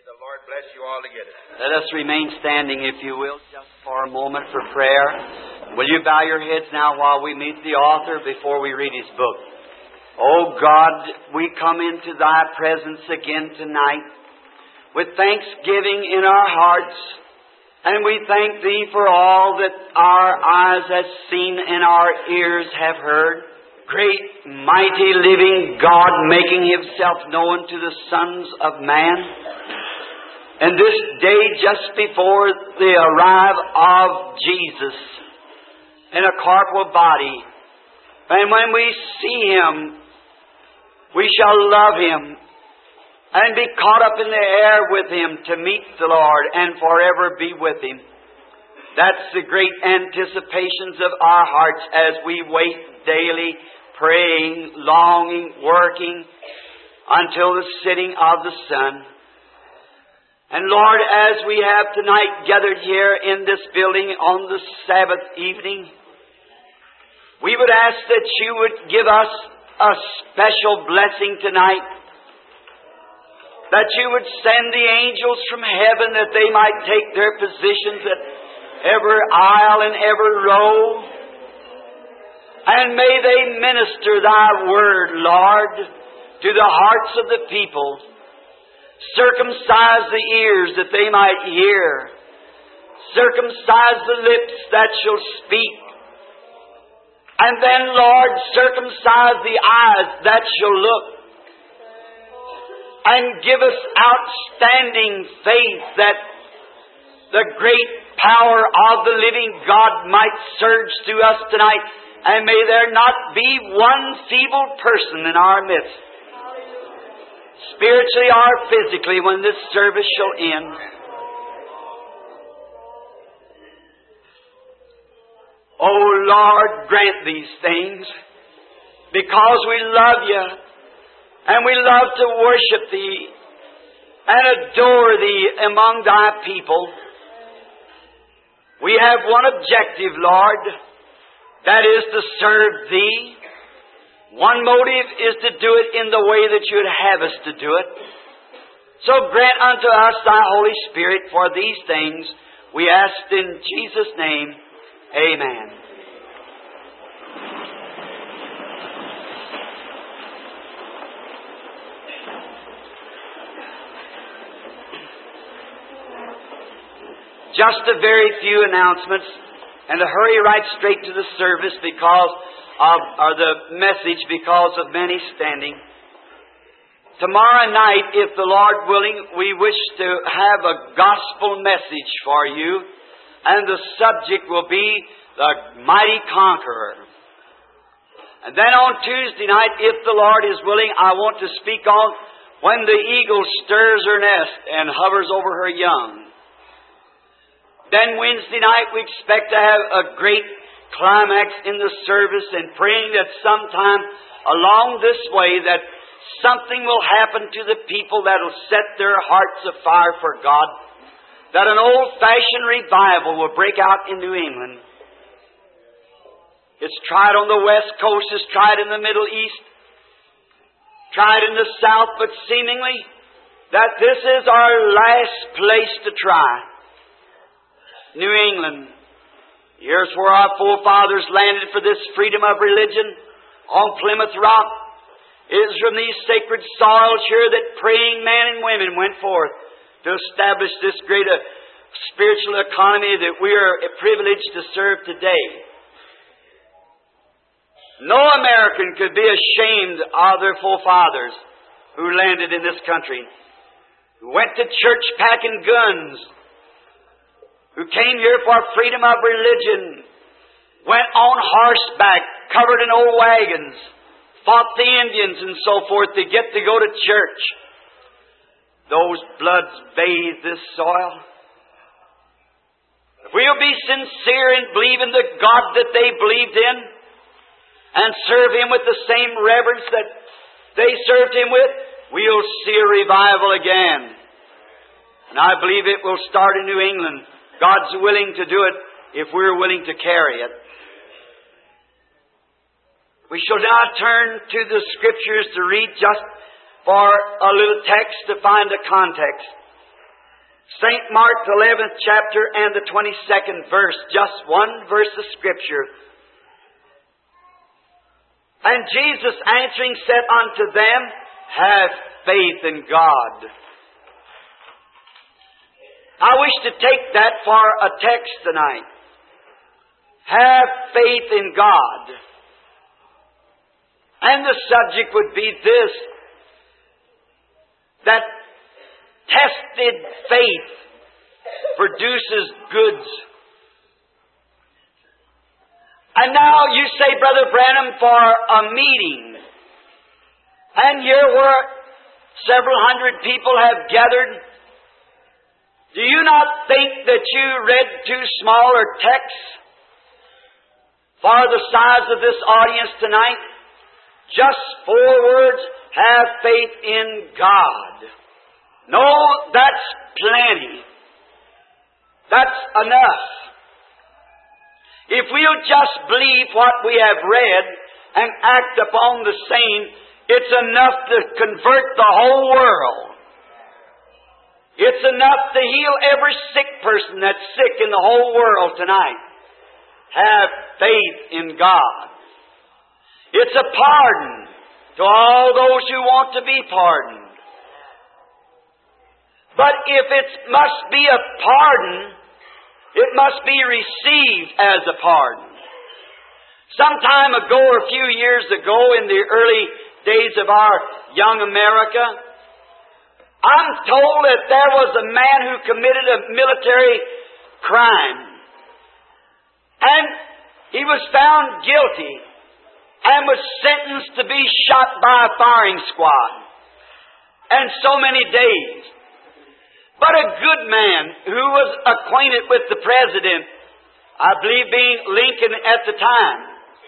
The Lord bless you all together. Let us remain standing, if you will, just for a moment for prayer. Will you bow your heads now while we meet the author before we read his book? Oh God, we come into Thy presence again tonight with thanksgiving in our hearts, and we thank Thee for all that our eyes have seen and our ears have heard. Great, mighty, living God making Himself known to the sons of man. And this day just before the arrival of Jesus in a corporal body, and when we see Him, we shall love Him and be caught up in the air with Him to meet the Lord and forever be with Him. That's the great anticipations of our hearts as we wait daily, praying, longing, working until the setting of the sun. And Lord, as we have tonight gathered here in this building on the Sabbath evening, we would ask that You would give us a special blessing tonight, that You would send the angels from heaven that they might take their positions at every aisle and every row, and may they minister Thy Word, Lord, to the hearts of the people. Circumcise the ears that they might hear. Circumcise the lips that shall speak. And then, Lord, circumcise the eyes that shall look. And give us outstanding faith that the great power of the living God might surge through us tonight. And may there not be one feeble person in our midst, spiritually or physically, when this service shall end. Oh Lord, grant these things, because we love You and we love to worship Thee and adore Thee among Thy people. We have one objective, Lord, that is to serve Thee. One motive is to do it in the way that You'd have us to do it. So grant unto us Thy Holy Spirit for these things, we ask in Jesus' name. Amen. Just a very few announcements, and to hurry right straight to the service because or the message because of many standing. Tomorrow night, if the Lord willing, we wish to have a gospel message for you, and the subject will be the mighty conqueror. And then on Tuesday night, if the Lord is willing, I want to speak on when the eagle stirs her nest and hovers over her young. Then Wednesday night, we expect to have a great climax in the service, and praying that sometime along this way that something will happen to the people that will set their hearts afire for God, that an old-fashioned revival will break out in New England. It's tried on the West Coast, it's tried in the Middle East, tried in the South, but seemingly that this is our last place to try. New England. Here's where our forefathers landed for this freedom of religion, on Plymouth Rock. It is from these sacred soils here that praying men and women went forth to establish this great spiritual economy that we are privileged to serve today. No American could be ashamed of their forefathers who landed in this country, who went to church packing guns, who came here for freedom of religion, went on horseback, covered in old wagons, fought the Indians and so forth to get to go to church. Those bloods bathe this soil. If we'll be sincere in believing the God that they believed in and serve Him with the same reverence that they served Him with, we'll see a revival again. And I believe it will start in New England. God's willing to do it if we're willing to carry it. We shall now turn to the Scriptures to read just for a little text to find a context. St. Mark, the 11th chapter and the 22nd verse, just one verse of Scripture. And Jesus answering said unto them, have faith in God. I wish to take that for a text tonight. Have faith in God. And the subject would be this, that tested faith produces goods. And now you say, Brother Branham, for a meeting, and here where several hundred people have gathered, do you not think that you read too small a text for the size of this audience tonight? Just 4 words, have faith in God. No, that's plenty. That's enough. If we'll just believe what we have read and act upon the same, it's enough to convert the whole world. It's enough to heal every sick person that's sick in the whole world tonight. Have faith in God. It's a pardon to all those who want to be pardoned. But if it must be a pardon, it must be received as a pardon. Some time ago, or a few years ago, in the early days of our young America, I'm told that there was a man who committed a military crime. And he was found guilty and was sentenced to be shot by a firing squad. And so many days. But a good man who was acquainted with the President, I believe being Lincoln at the time,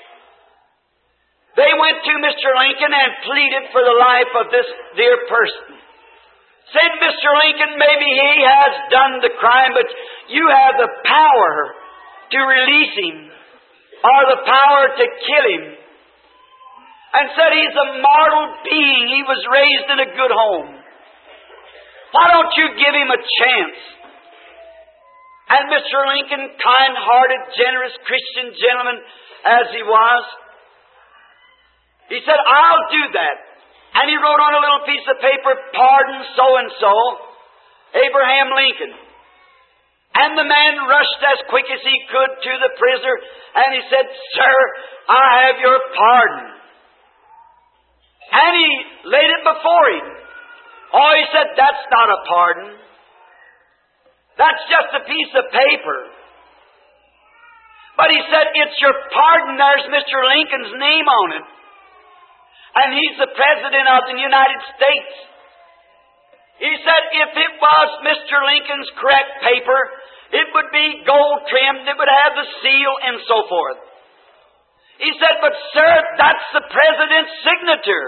they went to Mr. Lincoln and pleaded for the life of this dear person. Said, Mr. Lincoln, maybe he has done the crime, but you have the power to release him, or the power to kill him. And said he's a mortal being. He was raised in a good home. Why don't you give him a chance? And Mr. Lincoln, kind-hearted, generous Christian gentleman as he was, he said, I'll do that. And he wrote on a little piece of paper, pardon so-and-so, Abraham Lincoln. And the man rushed as quick as he could to the prisoner, and he said, Sir, I have your pardon. And he laid it before him. Oh, he said, that's not a pardon. That's just a piece of paper. But he said, it's your pardon. There's Mr. Lincoln's name on it. And he's the President of the United States. He said, if it was Mr. Lincoln's correct paper, it would be gold trimmed, it would have the seal, and so forth. He said, but sir, that's the President's signature.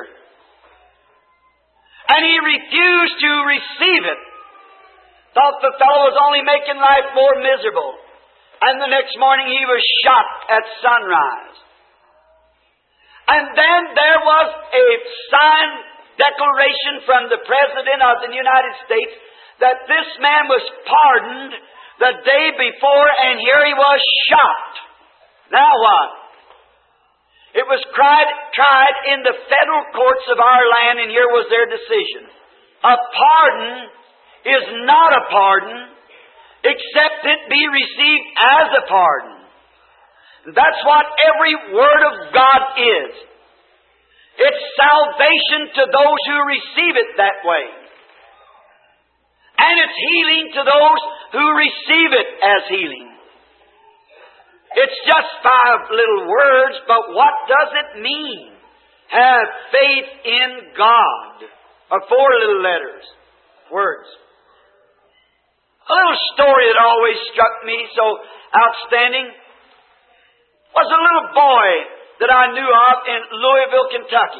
And he refused to receive it. Thought the fellow was only making life more miserable. And the next morning he was shot at sunrise. And then there was a signed declaration from the President of the United States that this man was pardoned the day before, and here he was shot. Now what? It was tried in the federal courts of our land, and here was their decision. A pardon is not a pardon except it be received as a pardon. That's what every Word of God is. It's salvation to those who receive it that way. And it's healing to those who receive it as healing. It's just 5 little words, but what does it mean? Have faith in God. Or 4 little letters. Words. A little story that always struck me so outstanding was a little boy that I knew of in Louisville, Kentucky.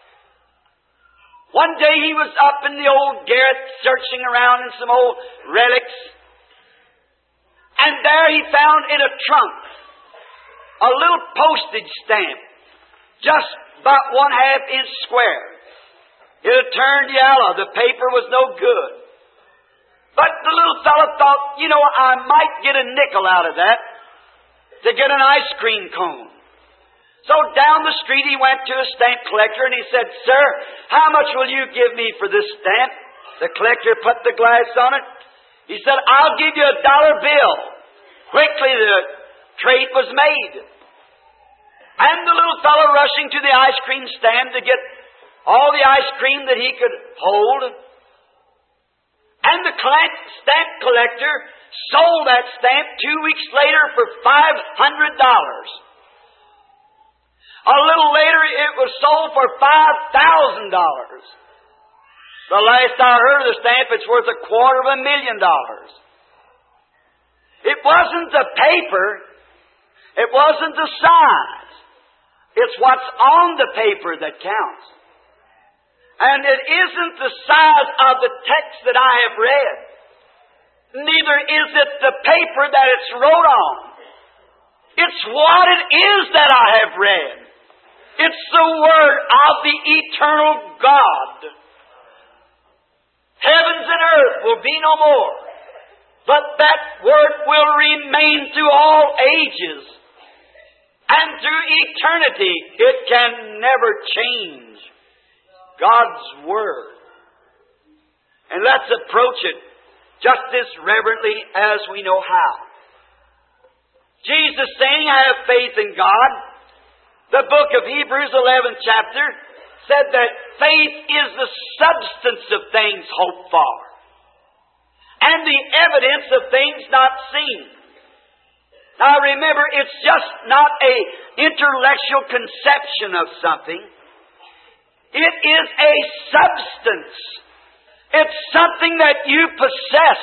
One day he was up in the old garret searching around in some old relics. And there he found in a trunk a little postage stamp, just about 1/2 inch square. It had turned yellow. The paper was no good. But the little fellow thought, I might get a nickel out of that to get an ice cream cone. So down the street he went to a stamp collector and he said, "Sir, how much will you give me for this stamp?" The collector put the glass on it. He said, "I'll give you a dollar bill." Quickly the trade was made. And the little fellow rushing to the ice cream stand to get all the ice cream that he could hold. And the stamp collector sold that stamp 2 weeks later for $500. A little later it was sold for $5,000. The last I heard of the stamp, it's worth $250,000. It wasn't the paper. It wasn't the size. It's what's on the paper that counts. And it isn't the size of the text that I have read. Neither is it the paper that it's wrote on. It's what it is that I have read. It's the Word of the eternal God. Heavens and earth will be no more, but that Word will remain through all ages. And through eternity, it can never change. God's Word. And let's approach it just as reverently as we know how. Jesus saying, "I have faith in God." The book of Hebrews, 11th chapter, said that faith is the substance of things hoped for, and the evidence of things not seen. Now remember, it's just not an intellectual conception of something. It is a substance. It's something that you possess.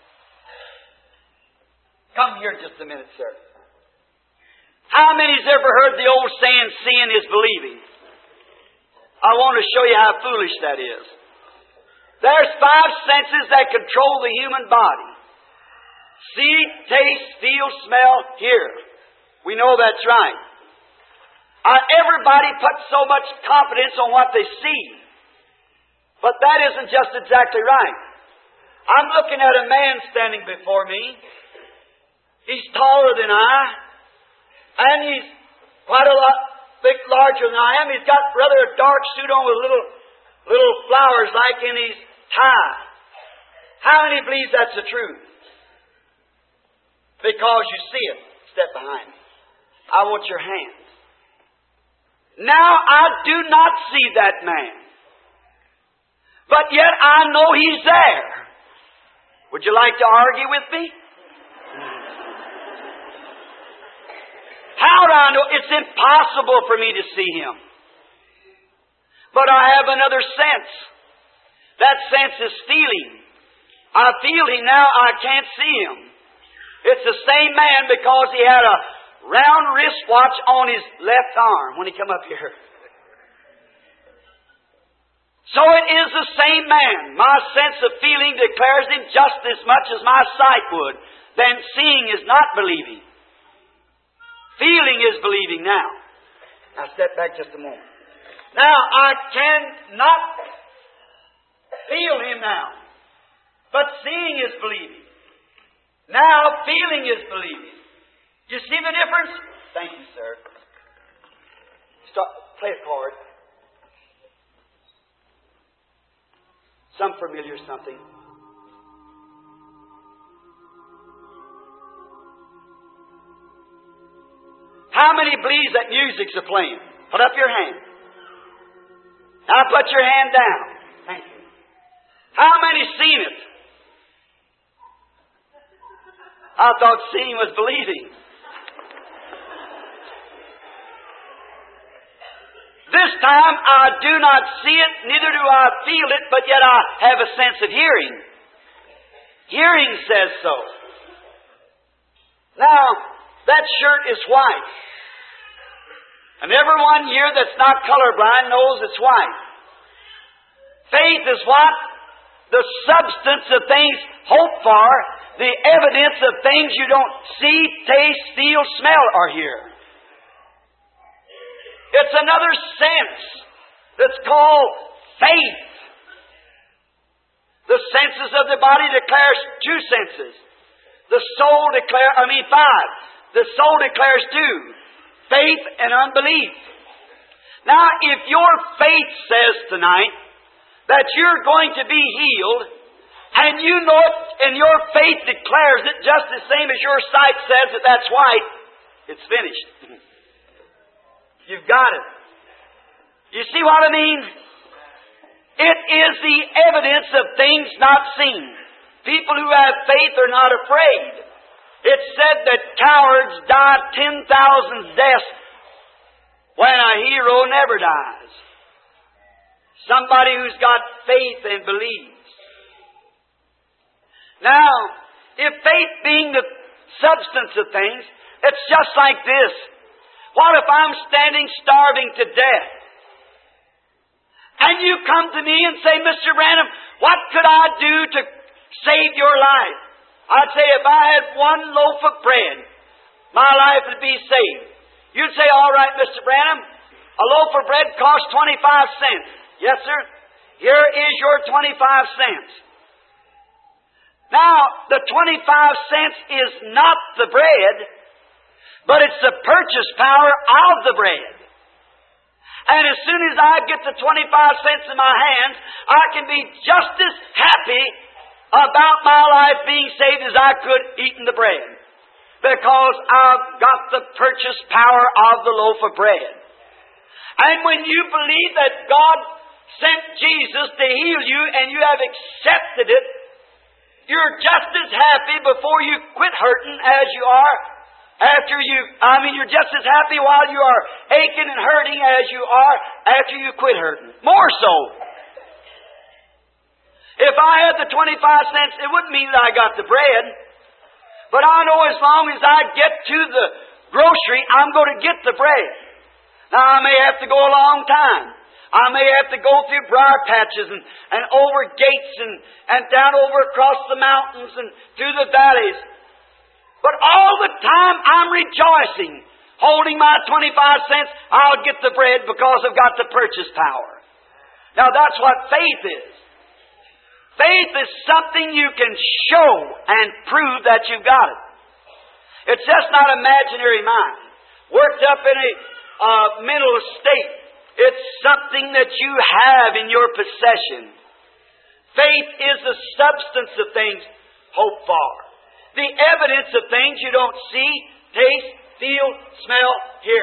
Come here just a minute, sir. How many's ever heard the old saying, "Seeing is believing"? I want to show you how foolish that is. There's 5 senses that control the human body. See, taste, feel, smell, hear. We know that's right. Everybody puts so much confidence on what they see. But that isn't just exactly right. I'm looking at a man standing before me. He's taller than I. And he's quite a lot larger than I am. He's got rather a dark suit on with little flowers like in his tie. How many believes that's the truth? Because you see it. Step behind me. I want your hands. Now I do not see that man. But yet I know he's there. Would you like to argue with me? How do I know? It's impossible for me to see him. But I have another sense. That sense is feeling. I feel him now, I can't see him. It's the same man because he had a round wristwatch on his left arm when he come up here. So it is the same man. My sense of feeling declares him just as much as my sight would. Then seeing is not believing. Feeling is believing now. Now step back just a moment. Now I cannot feel him now. But seeing is believing. Now feeling is believing. You see the difference? Thank you, sir. Play a chord. Some familiar something. How many believes that music's a playing? Put up your hand. Now put your hand down. Thank you. How many seen it? I thought seeing was believing. This time I do not see it, neither do I feel it, but yet I have a sense of hearing. Hearing says so. Now, that shirt is white. And everyone here that's not colorblind knows it's white. Faith is what? The substance of things hoped for, the evidence of things you don't see, taste, feel, smell, or hear. It's another sense that's called faith. The senses of the body declares two senses. The soul five. The soul declares two. Faith and unbelief. Now, if your faith says tonight that you're going to be healed, and you know it, and your faith declares it just the same as your sight says that that's white, it's finished. You've got it. You see what I mean? It is the evidence of things not seen. People who have faith are not afraid. It's said that cowards die 10,000 deaths when a hero never dies. Somebody who's got faith and believes. Now, if faith being the substance of things, it's just like this. What if I'm standing starving to death? And you come to me and say, Mr. Branham, what could I do to save your life? I'd say, if I had one loaf of bread, my life would be saved. You'd say, all right, Mr. Branham, a loaf of bread costs 25 cents. Yes, sir. Here is your 25 cents. Now, the 25 cents is not the bread, but it's the purchase power of the bread. And as soon as I get the 25 cents in my hands, I can be just as happy about my life being saved as I could eating the bread. Because I've got the purchase power of the loaf of bread. And when you believe that God sent Jesus to heal you and you have accepted it, you're just as happy before you quit hurting as you are you're just as happy while you are aching and hurting as you are after you quit hurting. More so. If I had the 25 cents, it wouldn't mean that I got the bread. But I know as long as I get to the grocery, I'm going to get the bread. Now, I may have to go a long time. I may have to go through briar patches and over gates and down over across the mountains and through the valleys. But all the time I'm rejoicing, holding my 25 cents, I'll get the bread because I've got the purchase power. Now that's what faith is. Faith is something you can show and prove that you've got it. It's just not imaginary mind, worked up in a mental state. It's something that you have in your possession. Faith is the substance of things hoped for. The evidence of things you don't see, taste, feel, smell, hear.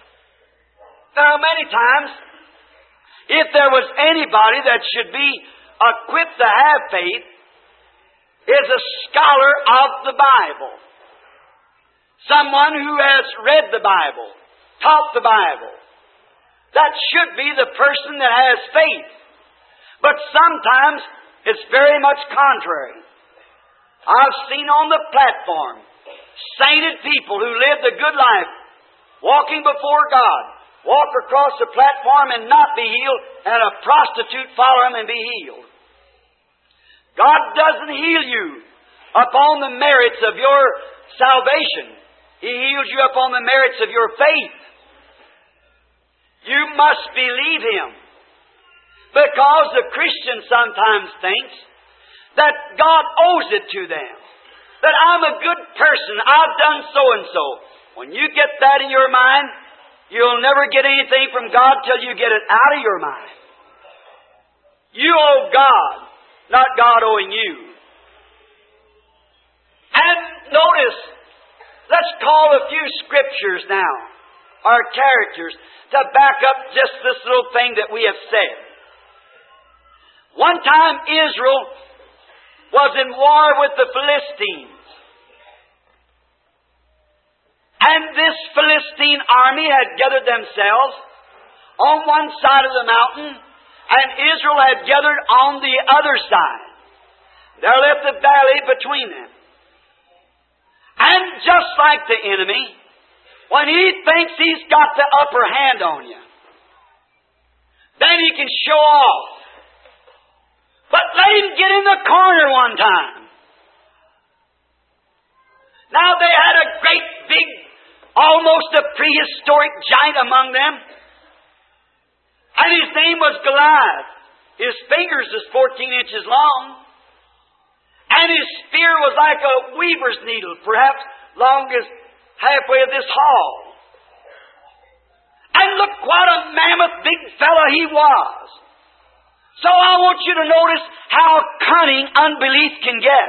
Now, many times, if there was anybody that should be equipped to have faith, is a scholar of the Bible. Someone who has read the Bible, taught the Bible. That should be the person that has faith. But sometimes it's very much contrary. I've seen on the platform sainted people who lived a good life, walking before God, walk across the platform and not be healed, and a prostitute follow him and be healed. God doesn't heal you upon the merits of your salvation. He heals you upon the merits of your faith. You must believe Him. Because the Christian sometimes thinks that God owes it to them. That I'm a good person, I've done so and so. When you get that in your mind, you'll never get anything from God till you get it out of your mind. You owe God, not God owing you. And notice, let's call a few scriptures now, or characters, to back up just this little thing that we have said. One time Israel was in war with the Philistines. And this Philistine army had gathered themselves on one side of the mountain, and Israel had gathered on the other side. There left a valley between them. And just like the enemy, when he thinks he's got the upper hand on you, then he can show off. But let him get in the corner one time. Now they had a great big, almost a prehistoric giant among them. And his name was Goliath. His fingers was 14 inches long. And his spear was like a weaver's needle, perhaps long as halfway of this hall. And look what a mammoth big fellow he was. So I want you to notice how cunning unbelief can get.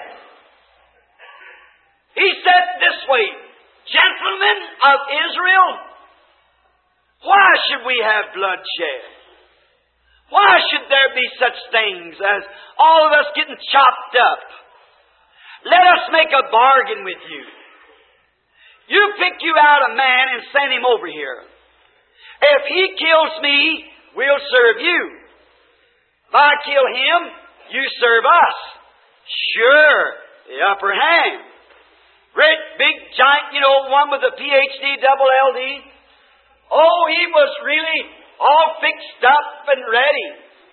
He said this way, "Gentlemen of Israel, why should we have bloodshed? Why should there be such things as all of us getting chopped up? Let us make a bargain with you. You pick you out a man and send him over here. If he kills me, we'll serve you. If I kill him, you serve us. Sure, the upper hand. Great big giant, one with a PhD, double LD. Oh, he was really all fixed up and ready.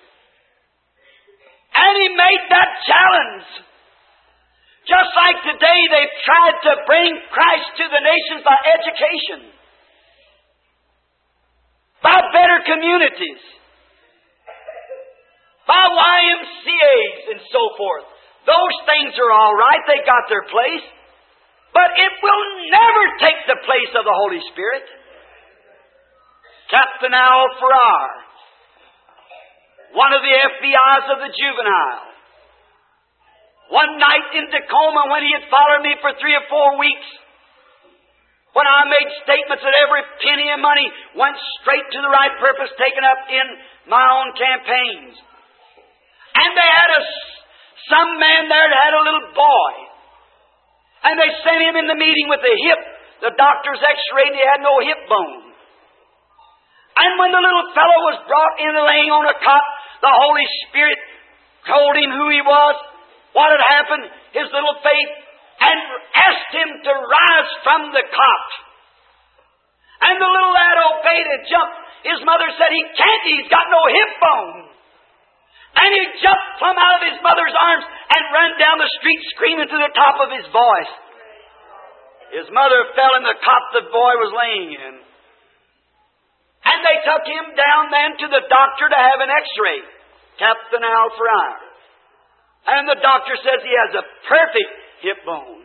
And he made that challenge. Just like today they've tried to bring Christ to the nations by education, by better communities, by YMCAs and so forth. Those things are all right. They got their place. But it will never take the place of the Holy Spirit. Captain Al Farrar, one of the FBIs of the juvenile, one night in Tacoma when he had followed me for 3 or 4 weeks, when I made statements that every penny of money went straight to the right purpose taken up in my own campaigns. And they had some man there that had a little boy. And they sent him in the meeting with the hip. The doctor's x-rayed and he had no hip bone. And when the little fellow was brought in laying on a cot, the Holy Spirit told him who he was, what had happened, his little faith, and asked him to rise from the cot. And the little lad obeyed and jumped. His mother said, "He can't, he's got no hip bone." And he jumped plumb out of his mother's arms and ran down the street screaming to the top of his voice. His mother fell in the cot the boy was laying in. And they took him down then to the doctor to have an x-ray, Captain Al Farrar. And the doctor says he has a perfect hip bone.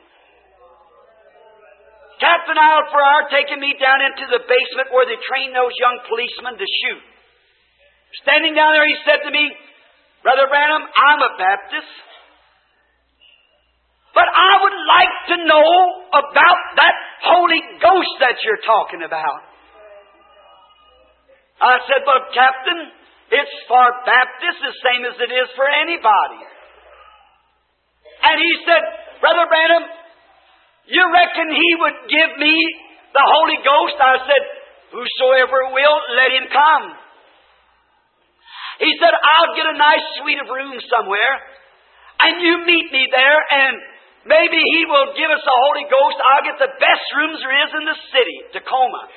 Captain Al Farrar taking me down into the basement where they train those young policemen to shoot. Standing down there, he said to me, "Brother Branham, I'm a Baptist, but I would like to know about that Holy Ghost that you're talking about." I said, "Well, Captain, it's for Baptists the same as it is for anybody." And he said, "Brother Branham, you reckon he would give me the Holy Ghost?" I said, "Whosoever will, let him come." He said, "I'll get a nice suite of rooms somewhere, and you meet me there, and maybe he will give us the Holy Ghost. I'll get the best rooms there is in the city, Tacoma."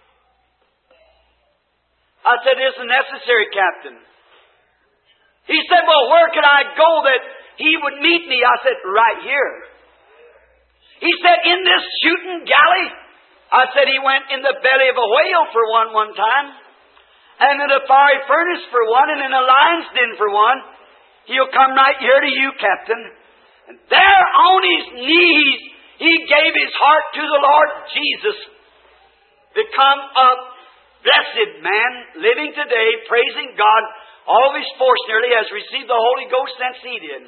I said, "Isn't necessary, Captain." He said, "Well, where could I go that he would meet me?" I said, "Right here." He said, "In this shooting galley?" I said, "He went in the belly of a whale for one time, and in a fiery furnace for one, and in a lion's den for one. He'll come right here to you, Captain." And there on his knees, he gave his heart to the Lord Jesus, become a blessed man, living today, praising God. All of his force nearly has received the Holy Ghost since he did.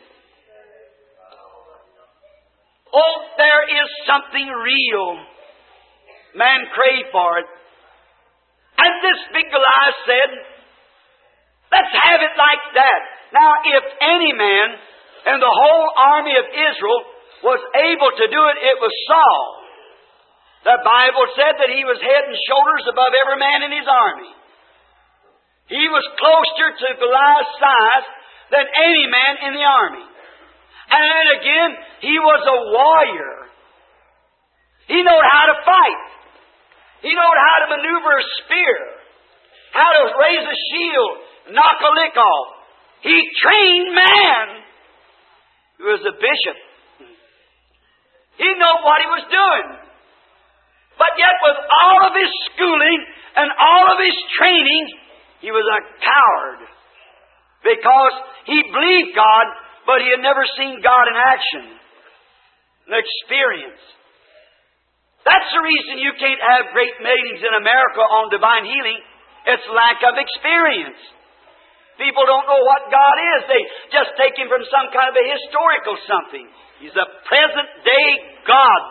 Oh, there is something real. Man craved for it. And this big Goliath said, "Let's have it like that." Now, if any man in the whole army of Israel was able to do it, it was Saul. The Bible said that he was head and shoulders above every man in his army. He was closer to Goliath's size than any man in the army. And again, he was a warrior. He knew how to fight. He knew how to maneuver a spear, how to raise a shield, knock a lick off. He trained man. He was a bishop. He knew what he was doing. But yet with all of his schooling and all of his training, he was a coward. Because he believed God but he had never seen God in action, an experience. That's the reason you can't have great meetings in America on divine healing. It's lack of experience. People don't know what God is. They just take Him from some kind of a historical something. He's a present-day God.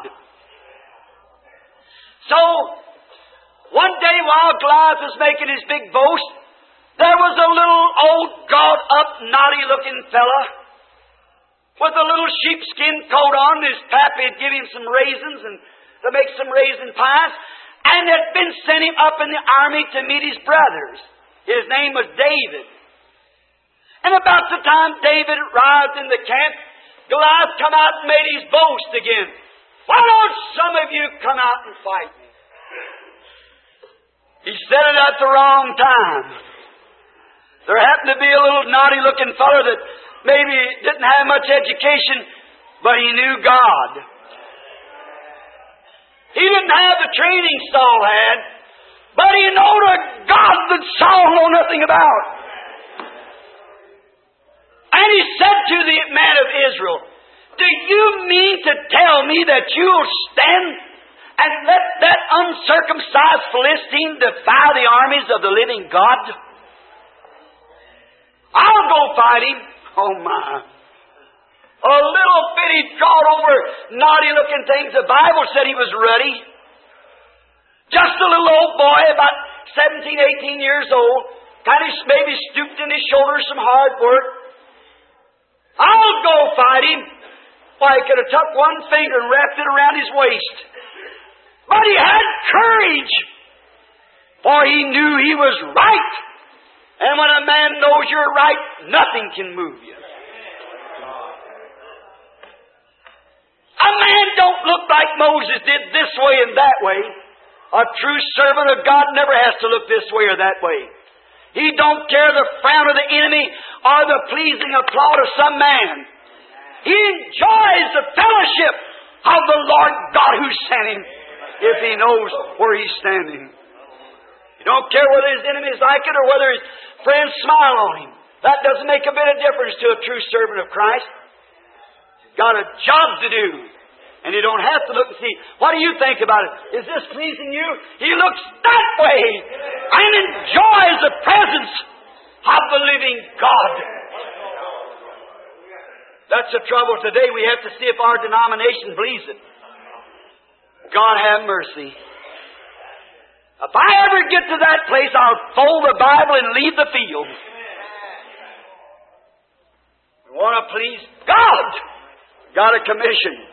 So, one day while Goliath was making his big boast, there was a little old, gawed-up, naughty-looking fella with a little sheepskin coat on. His pappy had given him some raisins and to make some raisin pies, and had been sent him up in the army to meet his brothers. His name was David. And about the time David arrived in the camp, Goliath come out and made his boast again. Why don't some of you come out and fight me? He said it at the wrong time. There happened to be a little naughty-looking fellow that maybe didn't have much education, but he knew God. He didn't have the training Saul had, but he knew a God that Saul knew nothing about. And he said to the man of Israel, do you mean to tell me that you'll stand and let that uncircumcised Philistine defy the armies of the living God? I'll go fight him. Oh my. A little bitty, drawed-over, naughty-looking things. The Bible said he was ruddy. Just a little old boy, about 17, 18 years old. Kind of maybe stooped in his shoulders, some hard work. I'll go fight him. Why, he could have tucked one finger and wrapped it around his waist. But he had courage. For he knew he was right. And when a man knows you're right, nothing can move you. A man don't look like Moses did this way and that way. A true servant of God never has to look this way or that way. He don't care the frown of the enemy or the pleasing applause of some man. He enjoys the fellowship of the Lord God who sent him if he knows where he's standing. He don't care whether his enemies like it or whether his friends smile on him. That doesn't make a bit of difference to a true servant of Christ. He's got a job to do. And you don't have to look and see, what do you think about it? Is this pleasing you? He looks that way and enjoys the presence of the living God. That's the trouble today. We have to see if our denomination believes it. God have mercy. If I ever get to that place, I'll fold the Bible and leave the field. We want to please God. Got a commission.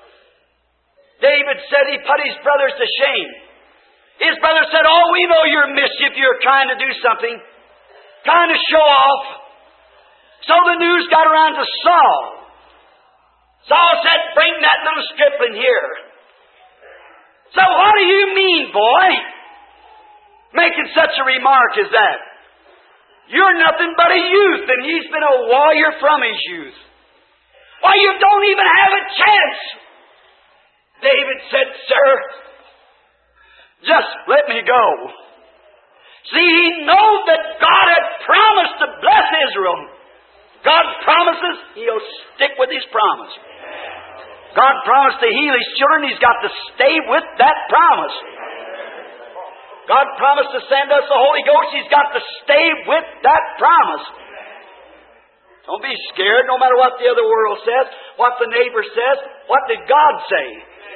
David said he put his brothers to shame. His brothers said, oh, we know you're mischief. You're trying to do something. Trying to show off. So the news got around to Saul. Saul said, bring that little stripling here. So what do you mean, boy? Making such a remark as that. You're nothing but a youth, and he's been a warrior from his youth. Why, you don't even have a chance. David said, sir, just let me go. See, he knew that God had promised to bless Israel. God promises, He'll stick with His promise. God promised to heal His children. He's got to stay with that promise. God promised to send us the Holy Ghost. He's got to stay with that promise. Don't be scared no matter what the other world says, what the neighbor says. What did God say?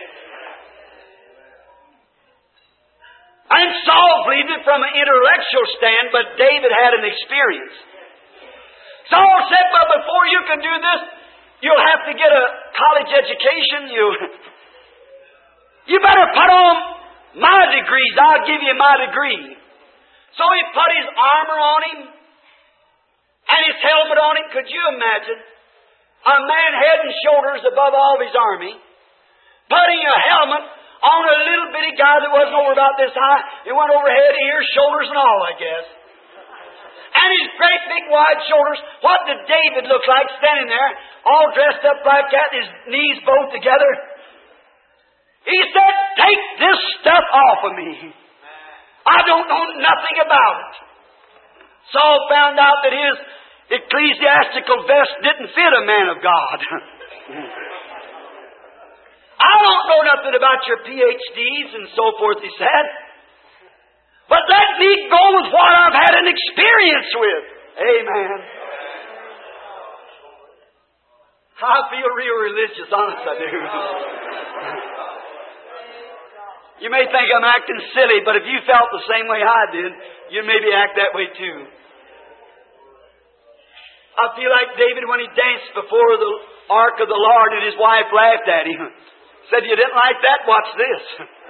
And Saul believed it from an intellectual stand, but David had an experience. Saul said, well, before you can do this, you'll have to get a college education. You better put on my degrees. I'll give you my degree. So he put his armor on him and his helmet on him. Could you imagine a man head and shoulders above all of his army, putting a helmet on a little bitty guy that wasn't over about this high? It went over head, ears, shoulders, and all, I guess. And his great big wide shoulders. What did David look like standing there, all dressed up like that, his knees both together? He said, take this stuff off of me. I don't know nothing about it. Saul found out that ecclesiastical vest didn't fit a man of God. I don't know nothing about your PhDs and so forth, he said. But let me go with what I've had an experience with. Amen. I feel real religious, honest I do. You may think I'm acting silly, but if you felt the same way I did, you'd maybe act that way too. I feel like David when he danced before the ark of the Lord and his wife laughed at him. Said, you didn't like that? Watch this.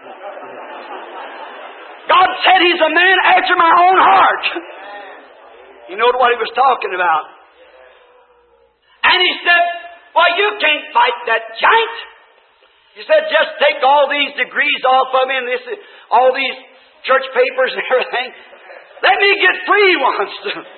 God said He's a man after my own heart. You know what He was talking about. And He said, well, you can't fight that giant. He said, just take all these degrees off of me and all these church papers and everything. Let me get free once.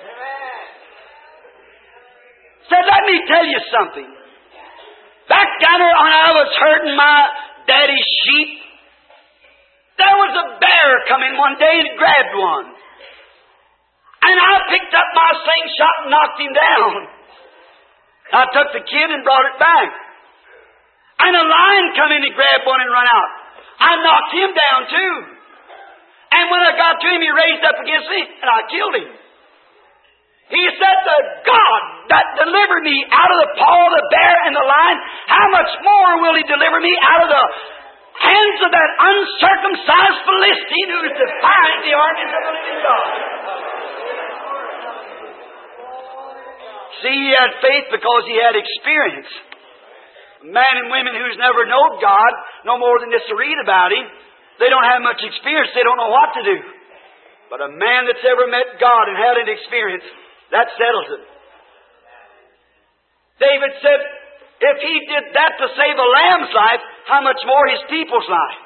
Said, let me tell you something. Back down there when I was herding my daddy's sheep, there was a bear come in one day and grabbed one. And I picked up my slingshot and knocked him down. I took the kid and brought it back. And a lion come in and grabbed one and run out. I knocked him down too. And when I got to him, he raised up against me and I killed him. He said, the God that delivered me out of the paw of the bear and the lion, how much more will He deliver me out of the hands of that uncircumcised Philistine who is defying the armies of the living God? See, he had faith because he had experience. Men and women who's never known God, no more than just to read about Him, they don't have much experience. They don't know what to do. But a man that's ever met God and had an experience, that settles it. David said, if he did that to save a lamb's life, how much more his people's life?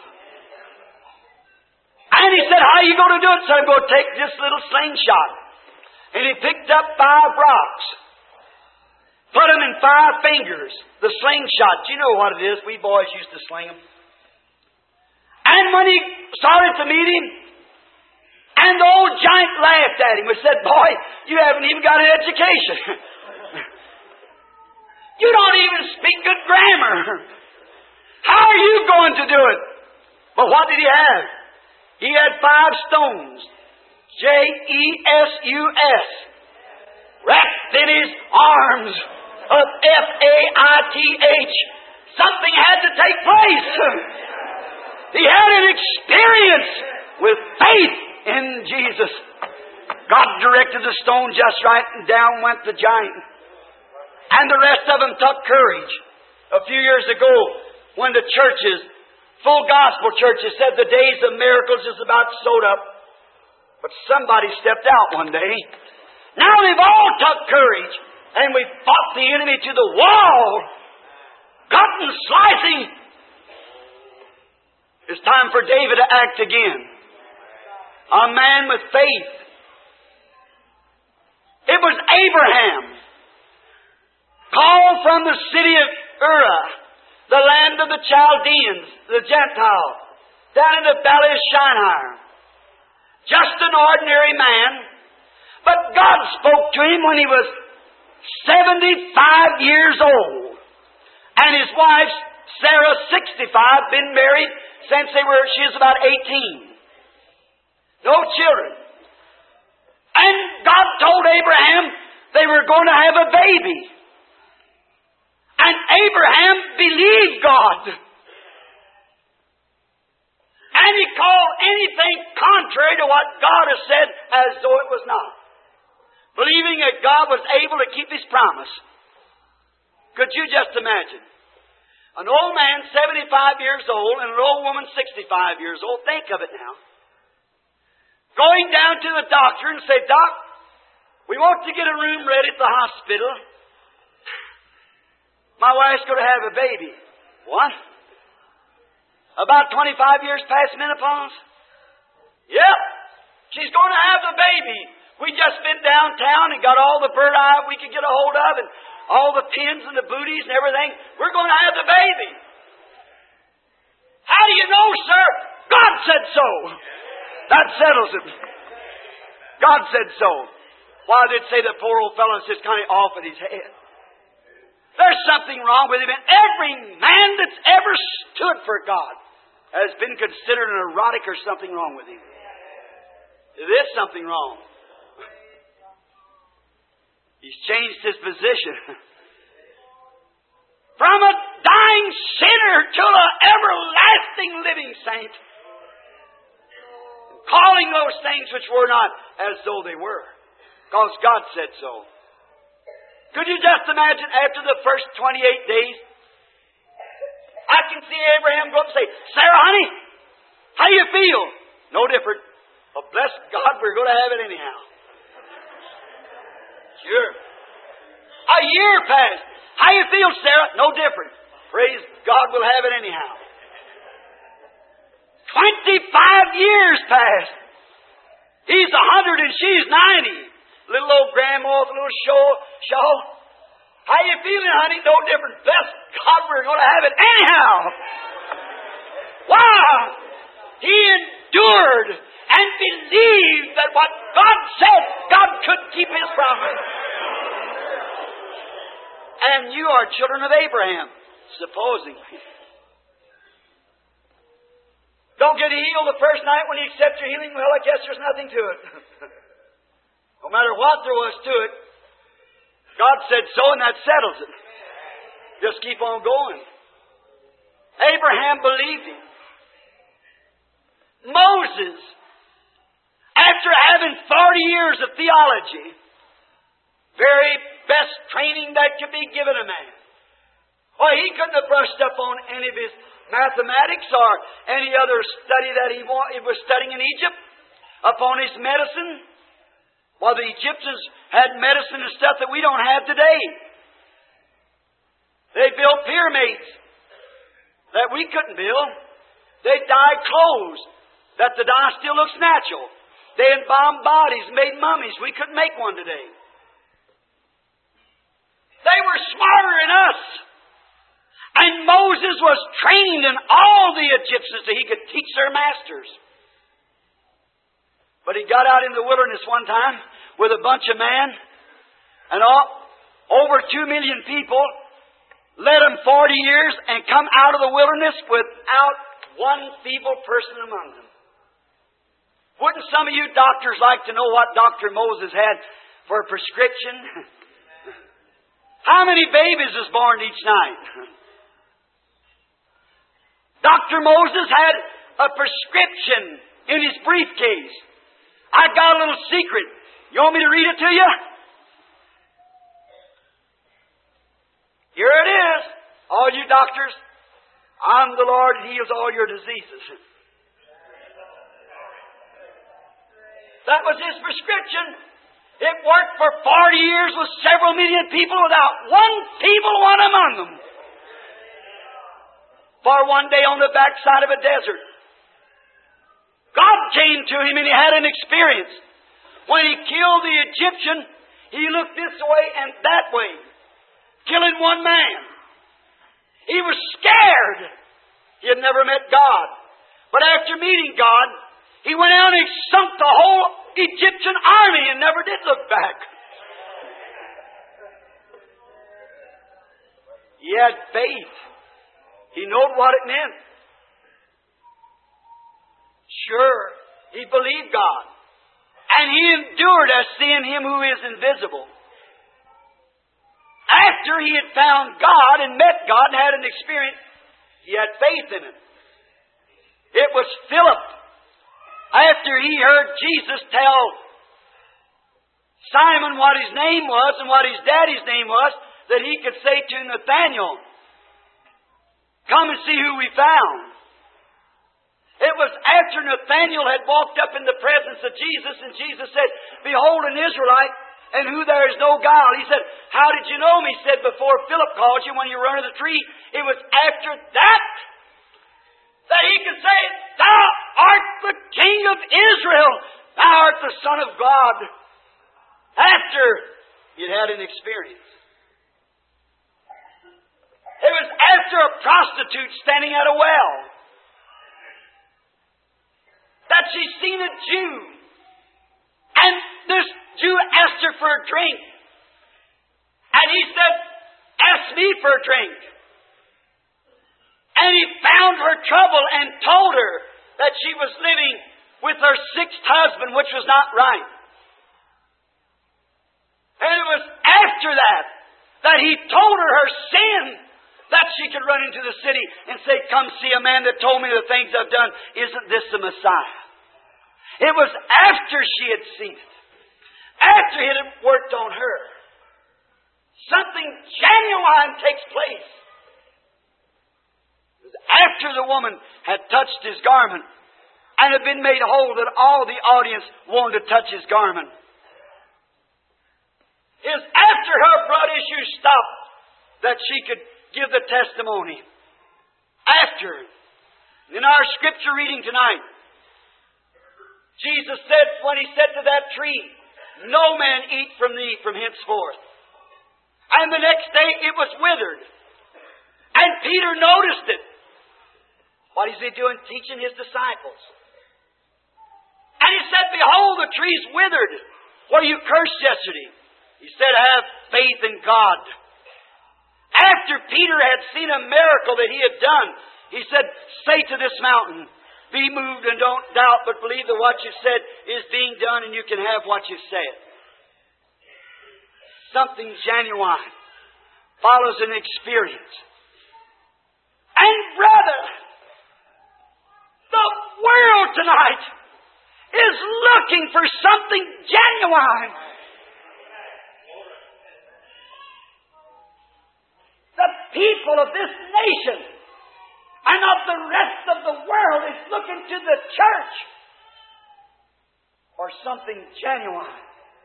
And he said, how are you going to do it? So I'm going to take this little slingshot. And he picked up 5 rocks. Put them in 5 fingers. The slingshot. You know what it is. We boys used to sling them. And when he started to meet him, and the old giant laughed at him and said, boy, you haven't even got an education. You don't even speak good grammar. How are you going to do it? But what did he have? He had 5 stones. Jesus. Wrapped in his arms of faith. Something had to take place. He had an experience with faith in Jesus. God directed the stone just right, and down went the giant. And the rest of them took courage. A few years ago, when the churches, full gospel churches, said the days of miracles is about sewed up, but somebody stepped out one day. Now they've all took courage, and we fought the enemy to the wall, cutting, slicing. It's time for David to act again. A man with faith. It was Abraham, called from the city of Ur, the land of the Chaldeans, the Gentiles, down in the valley of Shinar. Just an ordinary man, but God spoke to him when he was 75 years old. And his wife, Sarah, 65, been married since she was about 18. No children. And God told Abraham they were going to have a baby. And Abraham believed God. And he called anything contrary to what God has said as though it was not. Believing that God was able to keep His promise. Could you just imagine? An old man, 75 years old, and an old woman, 65 years old. Think of it now. Going down to the doctor and say, Doc, we want to get a room ready at the hospital. My wife's going to have a baby. What? About 25 years past menopause? Yep. She's going to have a baby. We just been downtown and got all the bird eye we could get a hold of and all the pins and the booties and everything. We're going to have the baby. How do you know, sir? God said so. That settles it. God said so. Why did say the poor old fellow is just kind of off at his head? There's something wrong with him. And every man that's ever stood for God has been considered an erotic or something wrong with him. There is something wrong. He's changed his position. From a dying sinner to an everlasting living saint. Calling those things which were not as though they were. Because God said so. Could you just imagine after the first 28 days, I can see Abraham go up and say, Sarah, honey, how you feel? No different. But bless God, we're going to have it anyhow. Sure. A year passed. How you feel, Sarah? No different. Praise God, we'll have it anyhow. 25 years passed. He's 100 and she's 90. Little old grandma with a little shawl. How you feeling, honey? No different. Bless God, we're going to have it anyhow. Wow! He endured and believed that what God said, God could keep His promise. And you are children of Abraham, supposedly. Don't get healed the first night when you accept your healing. Well, I guess there's nothing to it. No matter what there was to it, God said so, and that settles it. Just keep on going. Abraham believed Him. Moses, after having 40 years of theology, very best training that could be given a man. Well, he couldn't have brushed up on any of his mathematics or any other study that he was studying in Egypt, upon his medicine. Well, the Egyptians had medicine and stuff that we don't have today. They built pyramids that we couldn't build. They dyed clothes that the dye still looks natural. They embalmed bodies, made mummies. We couldn't make one today. They were smarter than us. And Moses was trained in all the Egyptians that he could teach their masters. But he got out in the wilderness one time with a bunch of men, and over 2 million people, led them 40 years, and come out of the wilderness without one feeble person among them. Wouldn't some of you doctors like to know what Dr. Moses had for a prescription? How many babies was born each night? Dr. Moses had a prescription in his briefcase. I got a little secret. You want me to read it to you? Here it is. All you doctors, I'm the Lord who heals all your diseases. That was his prescription. It worked for 40 years with several million people without one feeble one among them. For one day on the backside of a desert, God came to him and he had an experience. When he killed the Egyptian, he looked this way and that way, killing one man. He was scared. He had never met God. But after meeting God, he went out and he sunk the whole Egyptian army and never did look back. He had faith. He knew what it meant. Sure, he believed God. And he endured as seeing Him who is invisible. After he had found God and met God and had an experience, he had faith in Him. It was Philip. After he heard Jesus tell Simon what his name was and what his daddy's name was, that he could say to Nathanael, "Come and see who we found." It was after Nathanael had walked up in the presence of Jesus, and Jesus said, "Behold an Israelite, and who there is no guile." He said, "How did you know me?" He said, "Before Philip called you when you were under the tree." It was after that he could say, "Thou art the King of Israel. Thou art the Son of God." After he had an experience. It was after a prostitute standing at a well that she seen a Jew. And this Jew asked her for a drink. And he said, ask me for a drink. And he found her trouble and told her that she was living with her sixth husband, which was not right. And it was after that he told her her sin, that she could run into the city and say, come see a man that told me the things I've done. Isn't this the Messiah? It was after she had seen it. After it had worked on her. Something genuine takes place. It was after the woman had touched His garment and had been made whole that all the audience wanted to touch His garment. It was after her blood issue stopped that she could give the testimony. After. In our scripture reading tonight, Jesus said, when He said to that tree, no man eat from thee from henceforth. And the next day it was withered. And Peter noticed it. What is he doing? Teaching his disciples. And he said, behold, the tree's withered. What you cursed yesterday? He said, have faith in God. After Peter had seen a miracle that he had done, he said, say to this mountain, be moved and don't doubt, but believe that what you said is being done and you can have what you said. Something genuine follows an experience. And brother, the world tonight is looking for something genuine. The people of this nation and of the rest of the world is looking to the church for something genuine.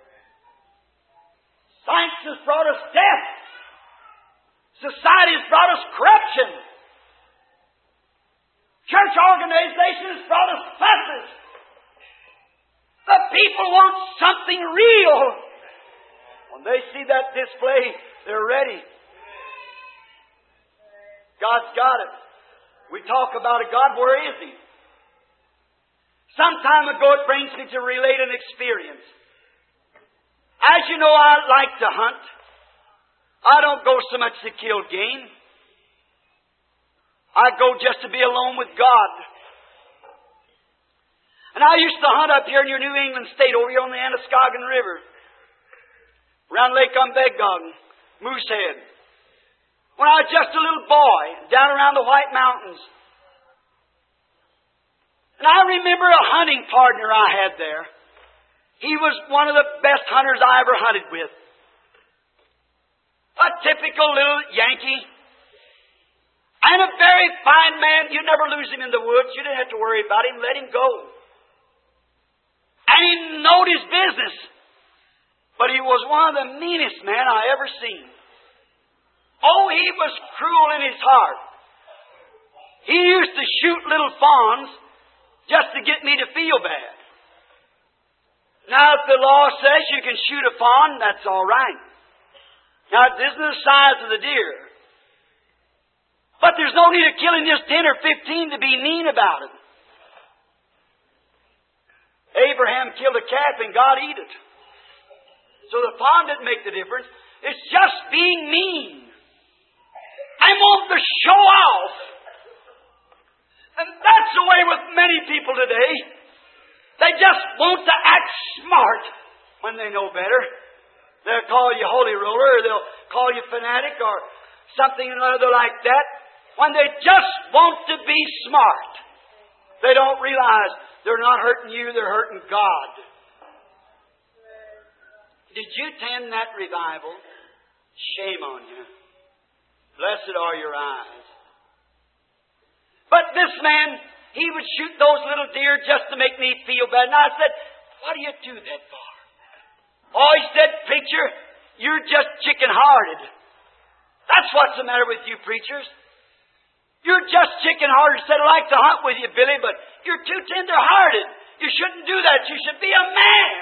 Science has brought us death. Society has brought us corruption. Church organization has brought us fusses. The people want something real. When they see that display, they're ready. God's got it. We talk about a God, where is He? Some time ago it brings me to relate an experience. As you know, I like to hunt. I don't go so much to kill game. I go just to be alone with God. And I used to hunt up here in your New England state, over here on the Androscoggin River, around Lake Umbegog, Moosehead. When I was just a little boy, down around the White Mountains. And I remember a hunting partner I had there. He was one of the best hunters I ever hunted with. A typical little Yankee. And a very fine man. You'd never lose him in the woods. You didn't have to worry about him. Let him go. And he knowed his business. But he was one of the meanest men I ever seen. Oh, he was cruel in his heart. He used to shoot little fawns just to get me to feel bad. Now, if the law says you can shoot a fawn, that's all right. Now, it isn't the size of the deer. But there's no need of killing just 10 or 15 to be mean about it. Abraham killed a calf and God ate it. So the fawn didn't make the difference. It's just being mean. I want to show off. And that's the way with many people today. They just want to act smart when they know better. They'll call you holy roller, or they'll call you fanatic, or something or other like that. When they just want to be smart. They don't realize they're not hurting you, they're hurting God. Did you attend that revival? Shame on you. Blessed are your eyes. But this man, he would shoot those little deer just to make me feel bad. And I said, what do you do that for? Oh, he said, preacher, you're just chicken-hearted. That's what's the matter with you preachers. You're just chicken-hearted. Said, I'd like to hunt with you, Billy, but you're too tender-hearted. You shouldn't do that. You should be a man.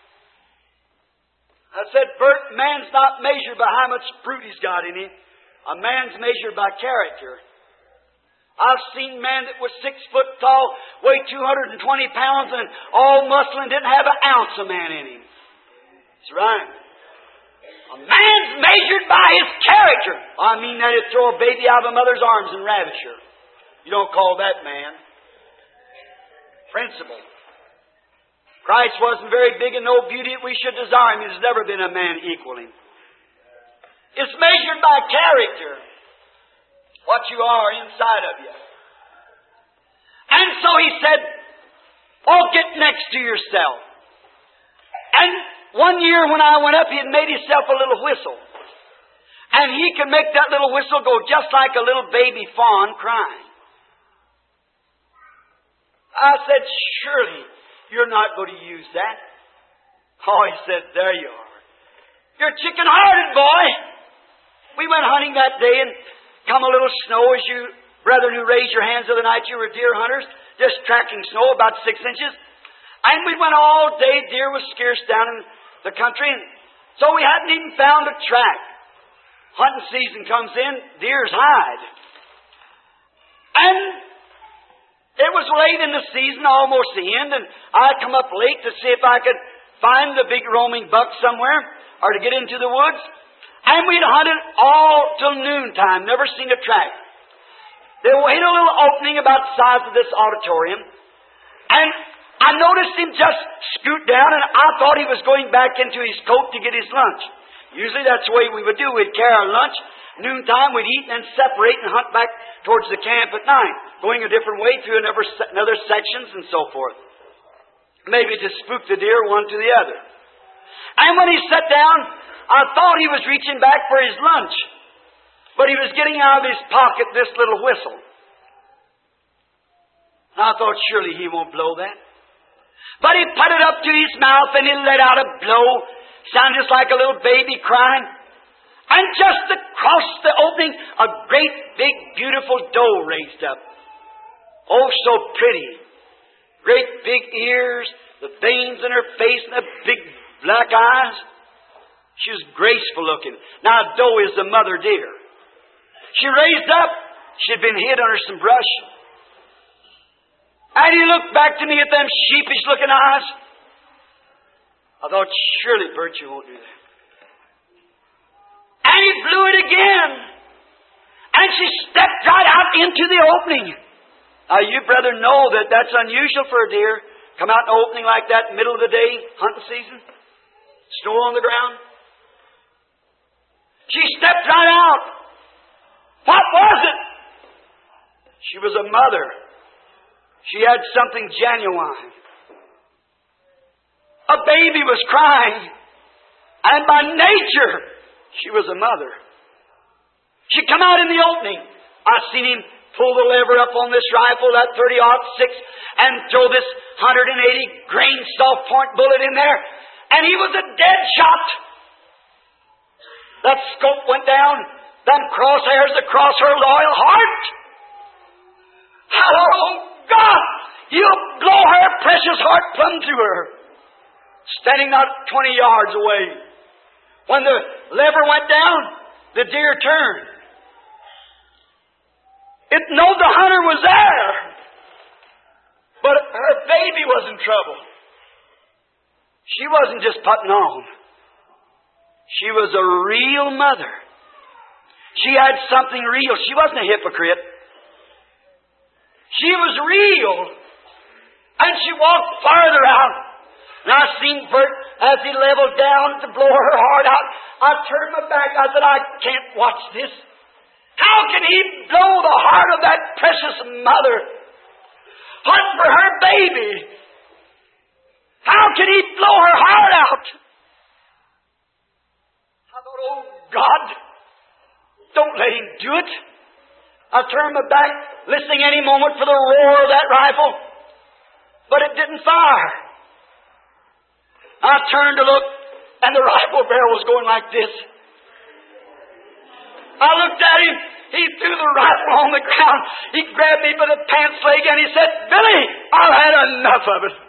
I said, Bert, man's not measured by how much fruit he's got in him. A man's measured by character. I've seen men that was 6 foot tall, weighed 220 pounds, and all muscle and didn't have an ounce of man in him. That's right. A man's measured by his character. I mean that is throw a baby out of a mother's arms and ravish her. You don't call that man. Principle. Christ wasn't very big and no beauty that we should desire him. There's never been a man equal him. It's measured by character. What you are inside of you. And so he said, oh, get next to yourself. And one year when I went up, he had made himself a little whistle. And he could make that little whistle go just like a little baby fawn crying. I said, surely you're not going to use that. Oh, he said, there you are. You're chicken-hearted, boy. We went hunting that day and come a little snow as you, brethren who raised your hands the other night, you were deer hunters, just tracking snow about 6 inches. And we went all day. Deer was scarce down in the country. And so we hadn't even found a track. Hunting season comes in, deers hide. And it was late in the season, almost the end, and I come up late to see if I could find the big roaming buck somewhere or to get into the woods. And we'd hunted all till noontime, never seen a track. They hit a little opening about the size of this auditorium, and I noticed him just scoot down, and I thought he was going back into his coat to get his lunch. Usually that's the way we would do. We'd carry our lunch. Noontime we'd eat and then separate and hunt back towards the camp at night, going a different way through another sections and so forth. Maybe to spook the deer one to the other. And when he sat down, I thought he was reaching back for his lunch, but he was getting out of his pocket this little whistle. And I thought, surely he won't blow that. But he put it up to his mouth and he let out a blow, sounded just like a little baby crying. And just across the opening, a great, big, beautiful doe raised up. Oh, so pretty. Great big ears, the veins in her face, and the big black eyes. She was graceful looking. Now, a doe is the mother deer. She raised up. She'd been hid under some brush. And he looked back to me at them sheepish-looking eyes. I thought, surely, Bert, you won't do that. And he blew it again. And she stepped right out into the opening. Now, you, brethren, know that that's unusual for a deer. Come out in an opening like that, middle of the day, hunting season. Snow on the ground. She stepped right out. What was it? She was a mother. She had something genuine. A baby was crying. And by nature, she was a mother. She come out in the opening. I seen him pull the lever up on this rifle, that 30-06, and throw this 180 grain soft point bullet in there. And he was a dead shot. That scope went down. Them crosshairs across her loyal heart. Oh, God! You blow her precious heart plumb through her. Standing not 20 yards away. When the lever went down, the deer turned. It knowed the hunter was there. But her baby was in trouble. She wasn't just putting on. She was a real mother. She had something real. She wasn't a hypocrite. She was real. And she walked farther out. And I seen Bert as he leveled down to blow her heart out. I turned my back. I said, I can't watch this. How can he blow the heart of that precious mother? Hunting for her baby. How can he blow her heart out? I thought, oh God, don't let him do it. I turned my back, listening any moment for the roar of that rifle. But it didn't fire. I turned to look, and the rifle barrel was going like this. I looked at him. He threw the rifle on the ground. He grabbed me by the pants leg and he said, Billy, I've had enough of it.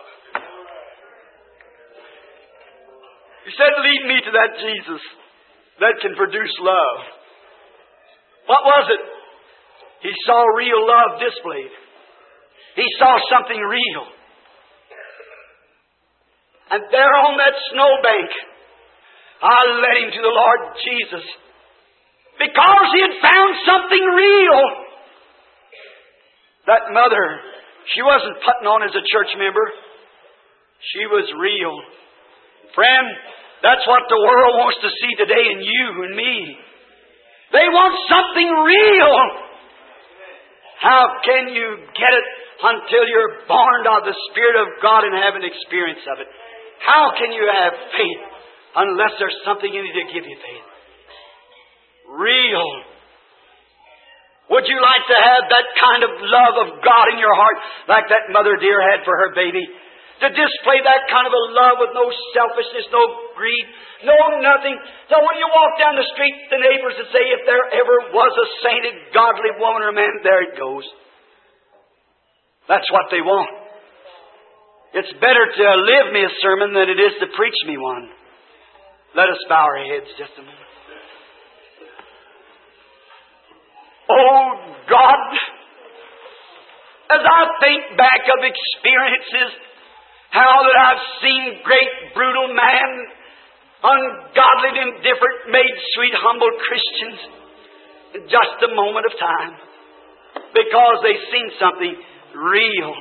He said, lead me to that Jesus that can produce love. What was it? He saw real love displayed. He saw something real. And there on that snowbank, I led him to the Lord Jesus. Because he had found something real. That mother, she wasn't putting on as a church member. She was real. Friend, that's what the world wants to see today in you and me. They want something real. How can you get it until you're born of the Spirit of God and have an experience of it? How can you have faith unless there's something in you to give you faith? Real. Would you like to have that kind of love of God in your heart like that mother dear had for her baby? To display that kind of a love with no selfishness, no greed, no nothing. So when you walk down the street, the neighbors would say, if there ever was a sainted, godly woman or man, there it goes. That's what they want. It's better to live me a sermon than it is to preach me one. Let us bow our heads just a moment. Oh God, as I think back of experiences, how that I've seen great brutal man, ungodly, indifferent, made sweet, humble Christians in just a moment of time because they've seen something real.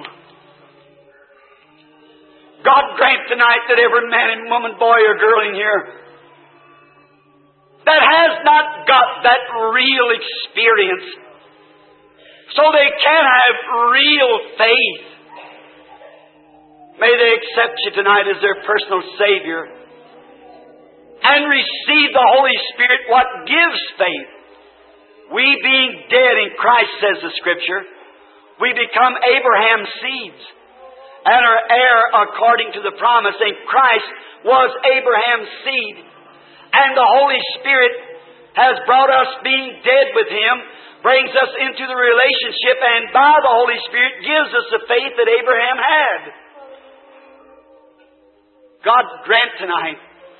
God grant tonight that every man and woman, boy or girl in here that has not got that real experience, so they can have real faith, may they accept you tonight as their personal Savior and receive the Holy Spirit, what gives faith. We being dead in Christ, says the Scripture, we become Abraham's seeds and are heir according to the promise. And Christ was Abraham's seed. And the Holy Spirit has brought us being dead with Him, brings us into the relationship, and by the Holy Spirit gives us the faith that Abraham had. God grant tonight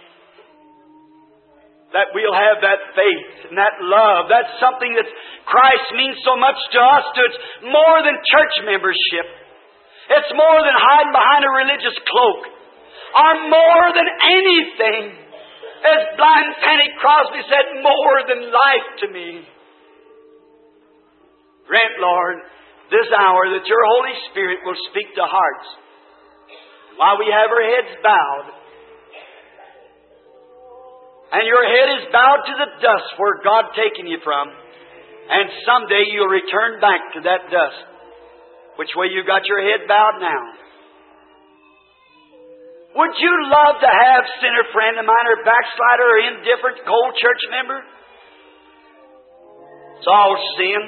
that we'll have that faith and that love. That's something that Christ means so much to us. It's more than church membership. It's more than hiding behind a religious cloak. Or more than anything. As blind Fanny Crosby said, more than life to me. Grant, Lord, this hour that Your Holy Spirit will speak to hearts. While we have our heads bowed, and your head is bowed to the dust where God taken you from, and someday you'll return back to that dust, which way you got your head bowed now. Would you love to have sinner friend of mine or backslider or indifferent cold church member? It's all sin.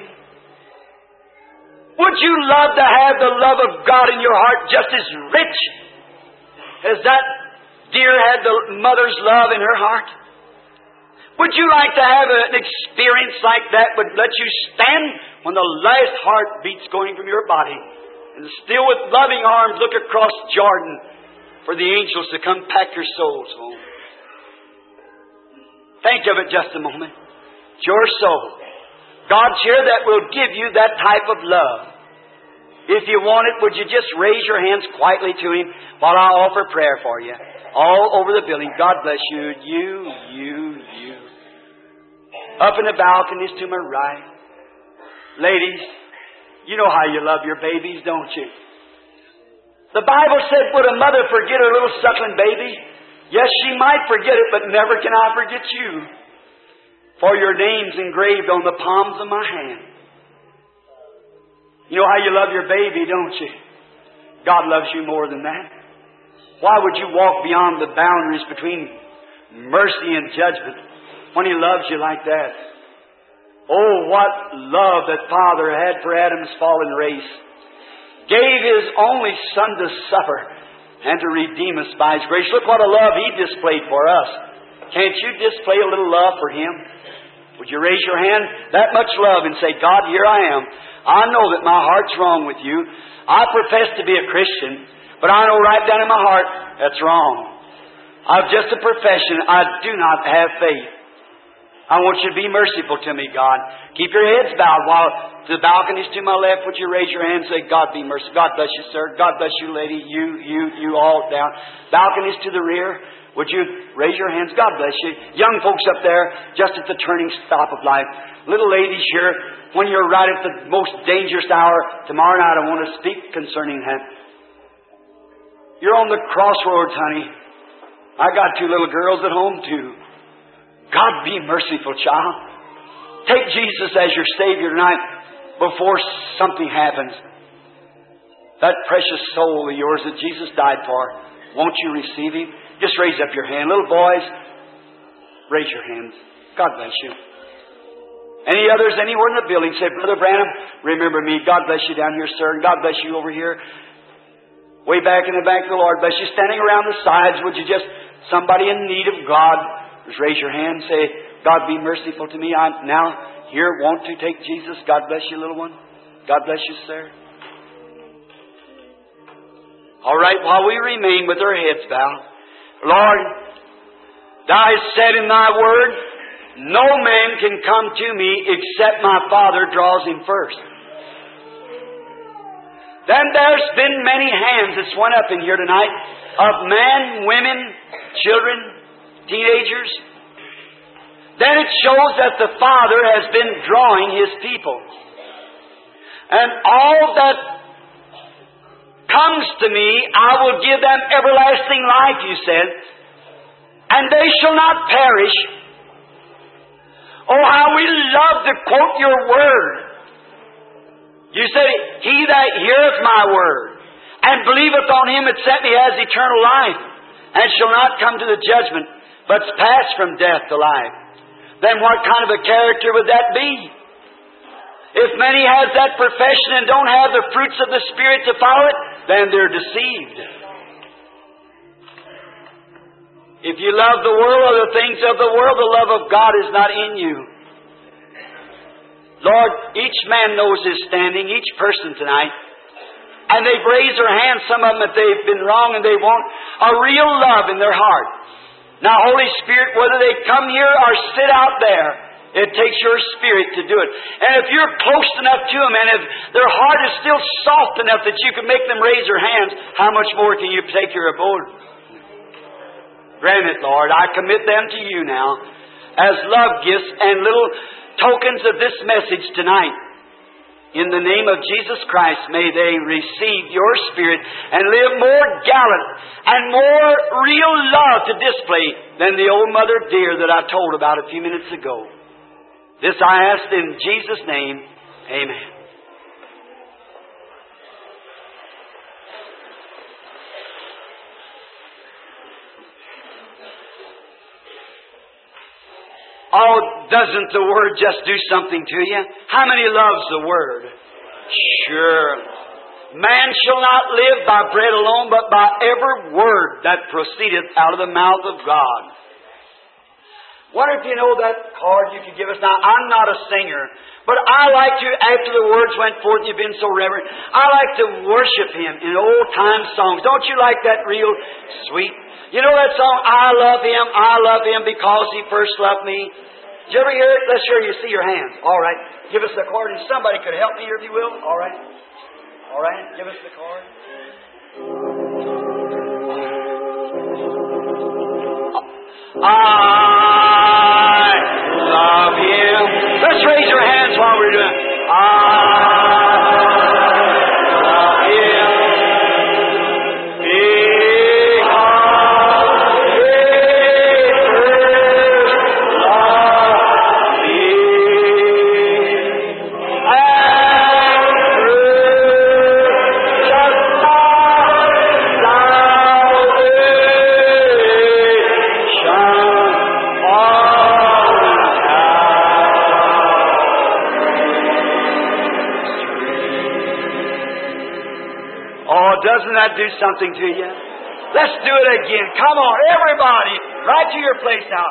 Would you love to have the love of God in your heart just as rich as that deer had the mother's love in her heart? Would you like to have an experience like that would let you stand when the last heartbeat's going from your body and still with loving arms look across Jordan for the angels to come pack your souls home? Think of it just a moment. It's your soul. God's here that will give you that type of love. If you want it, would you just raise your hands quietly to Him while I offer prayer for you? All over the building. God bless you. You. Up in the balconies to my right. Ladies, you know how you love your babies, don't you? The Bible said, would a mother forget her little suckling baby? Yes, she might forget it, but never can I forget you. For your name's engraved on the palms of my hand. You know how you love your baby, don't you? God loves you more than that. Why would you walk beyond the boundaries between mercy and judgment when He loves you like that? Oh, what love that Father had for Adam's fallen race. Gave His only Son to suffer and to redeem us by His grace. Look what a love He displayed for us. Can't you display a little love for Him? Would you raise your hand? That much love and say, God, here I am. I know that my heart's wrong with you. I profess to be a Christian, but I know right down in my heart that's wrong. I've just a profession. I do not have faith. I want you to be merciful to me, God. Keep your heads bowed while the balconies to my left, would you raise your hand and say, God be merciful. God bless you, sir. God bless you, lady. You all down. Balconies to the rear, would you raise your hands? God bless you. Young folks up there, just at the turning stop of life. Little ladies here, when you're right at the most dangerous hour, tomorrow night I want to speak concerning that. You're on the crossroads, honey. I got 2 little girls at home too. God be merciful, child. Take Jesus as your Savior tonight before something happens. That precious soul of yours that Jesus died for, won't you receive Him? Just raise up your hand. Little boys, raise your hands. God bless you. Any others anywhere in the building say, Brother Branham, remember me. God bless you down here, sir. And God bless you over here. Way back in the back, the Lord bless you. Standing around the sides, would you just, somebody in need of God, just raise your hand and say, God be merciful to me. I'm now here, want to take Jesus. God bless you, little one. God bless you, sir. All right, while we remain with our heads bowed, Lord, Thou hast said in Thy Word, no man can come to me except my Father draws him first. Then there's been many hands that's went up in here tonight of men, women, children, teenagers. Then it shows that the Father has been drawing His people. And all that comes to me, I will give them everlasting life, you said, and they shall not perish. Oh, how we love to quote your word. You said, He that heareth my word and believeth on Him that sent me has eternal life, and shall not come to the judgment, but pass from death to life. Then what kind of a character would that be? If many has that profession and don't have the fruits of the Spirit to follow it, then they're deceived. If you love the world or the things of the world, the love of God is not in you. Lord, each man knows his standing, each person tonight. And they've raised their hands, some of them, if they've been wrong and they want a real love in their heart. Now, Holy Spirit, whether they come here or sit out there, it takes your Spirit to do it. And if you're close enough to them and if their heart is still soft enough that you can make them raise their hands, how much more can you take your abode? Grant it, Lord. I commit them to you now as love gifts and little tokens of this message tonight. In the name of Jesus Christ, may they receive your Spirit and live more gallant and more real love to display than the old mother dear that I told about a few minutes ago. This I ask in Jesus' name. Amen. Oh, doesn't the Word just do something to you? How many loves the Word? Sure. Man shall not live by bread alone, but by every word that proceedeth out of the mouth of God. Wonder if you know that card you could give us. Now, I'm not a singer, but I like to, after the words went forth, you've been so reverent, I like to worship Him in old-time songs. Don't you like that real sweet? You know that song, I love Him because He first loved me? Did you ever hear it? Let's hear you see your hands. All right. Give us the chord, and somebody could help me here if you will. All right. All right. Give us the chord. I love Him. Let's raise your hands while we're doing it. Doesn't that do something to you? Let's do it again. Come on, everybody. Right to your place now.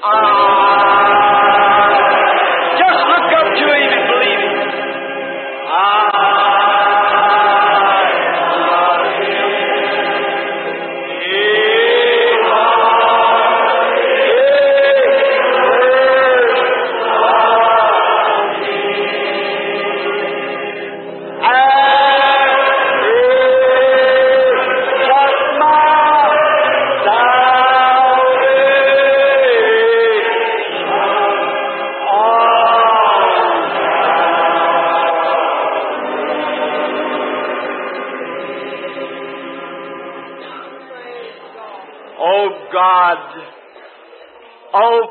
Just look up to Him and believe Him.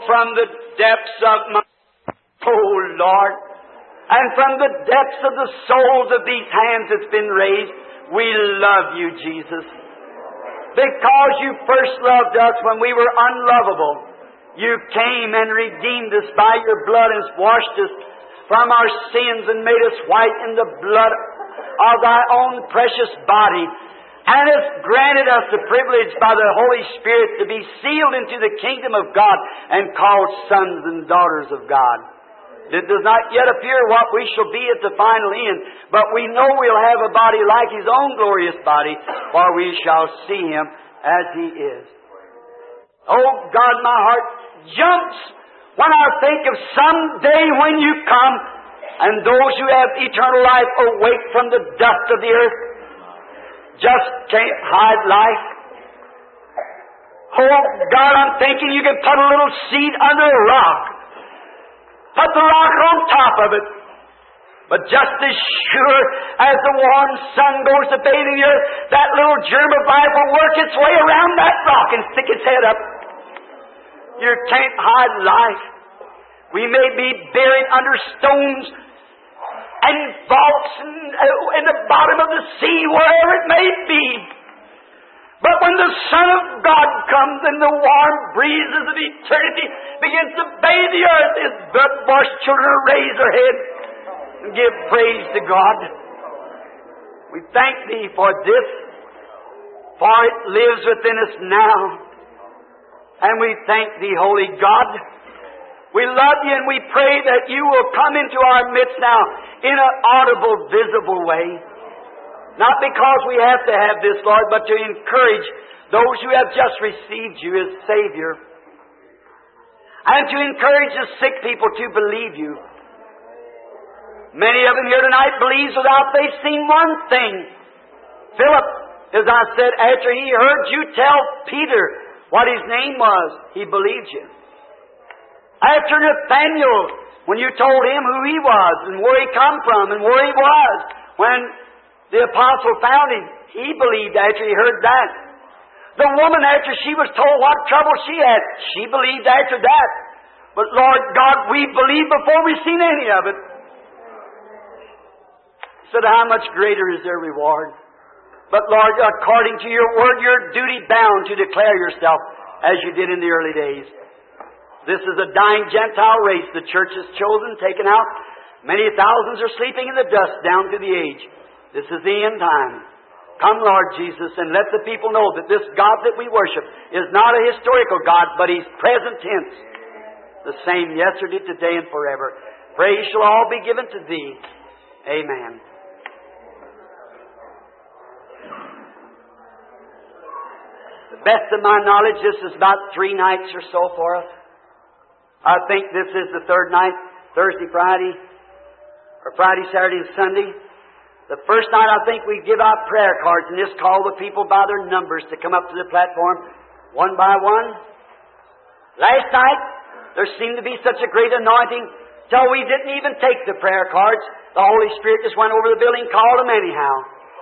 from the depths of my soul, Lord, and from the depths of the souls of these hands that's been raised, we love you, Jesus. Because you first loved us when we were unlovable, you came and redeemed us by your blood and washed us from our sins and made us white in the blood of thy own precious body, and has granted us the privilege by the Holy Spirit to be sealed into the kingdom of God and called sons and daughters of God. It does not yet appear what we shall be at the final end, but we know we'll have a body like His own glorious body, for we shall see Him as He is. Oh God, my heart jumps when I think of someday when you come and those who have eternal life awake from the dust of the earth just can't hide life. Oh God, I'm thinking you can put a little seed under a rock. Put the rock on top of it. But just as sure as the warm sun goes to bathe in the earth, that little germ of life will work its way around that rock and stick its head up. You can't hide life. We may be buried under stones and vaults in the bottom of the sea, wherever it may be. But when the Son of God comes and the warm breezes of eternity begins to bathe the earth, His blood-washed children will raise their heads and give praise to God. We thank Thee for this, for it lives within us now. And we thank Thee, Holy God. We love You and we pray that You will come into our midst now in an audible, visible way. Not because we have to have this, Lord, but to encourage those who have just received You as Savior. And to encourage the sick people to believe You. Many of them here tonight believes without they've seen one thing. Philip, as I said, after he heard You tell Peter what his name was, he believed You. After Nathaniel, when You told him who he was and where he come from and where he was, when the apostle found him, he believed after he heard that. The woman, after she was told what trouble she had, she believed after that. But Lord God, we believed before we seen any of it. So how much greater is their reward? But Lord, according to Your word, You're duty bound to declare Yourself as You did in the early days. This is a dying Gentile race the church has chosen, taken out. Many thousands are sleeping in the dust down to the age. This is the end time. Come, Lord Jesus, and let the people know that this God that we worship is not a historical God, but He's present tense. The same yesterday, today, and forever. Praise shall all be given to Thee. Amen. The best of my knowledge, this is about 3 nights or so for us. I think this is the 3rd night, Thursday, Friday, or Friday, Saturday, and Sunday. The first night, I think we give out prayer cards and just call the people by their numbers to come up to the platform one by one. Last night, there seemed to be such a great anointing till we didn't even take the prayer cards. The Holy Spirit just went over the building and called them anyhow.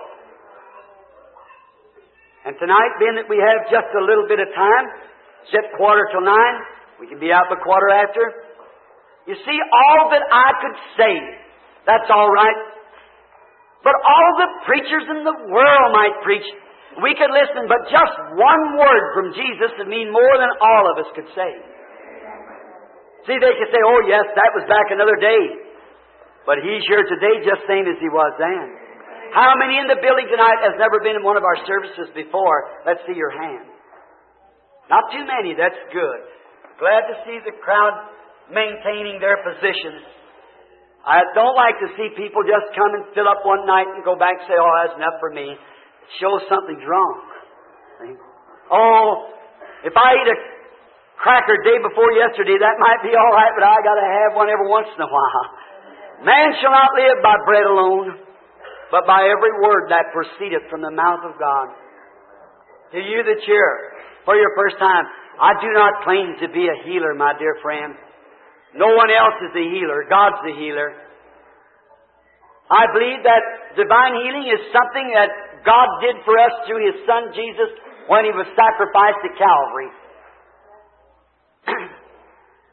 And tonight, being that we have just a little bit of time, except 8:45, we can be out by 15:15. You see, all that I could say, that's all right. But all the preachers in the world might preach. We could listen, but just one word from Jesus would mean more than all of us could say. See, they could say, oh yes, that was back another day. But He's here today just same as He was then. How many in the building tonight has never been in one of our services before? Let's see your hand. Not too many, that's good. Glad to see the crowd maintaining their positions. I don't like to see people just come and fill up one night and go back and say, oh, that's enough for me. It shows something's wrong. See? Oh, if I eat a cracker day before yesterday, that might be all right, but I got to have one every once in a while. Man shall not live by bread alone, but by every word that proceedeth from the mouth of God. To you that's here for your first time, I do not claim to be a healer, my dear friend. No one else is the healer. God's the healer. I believe that divine healing is something that God did for us through His Son Jesus when He was sacrificed at Calvary.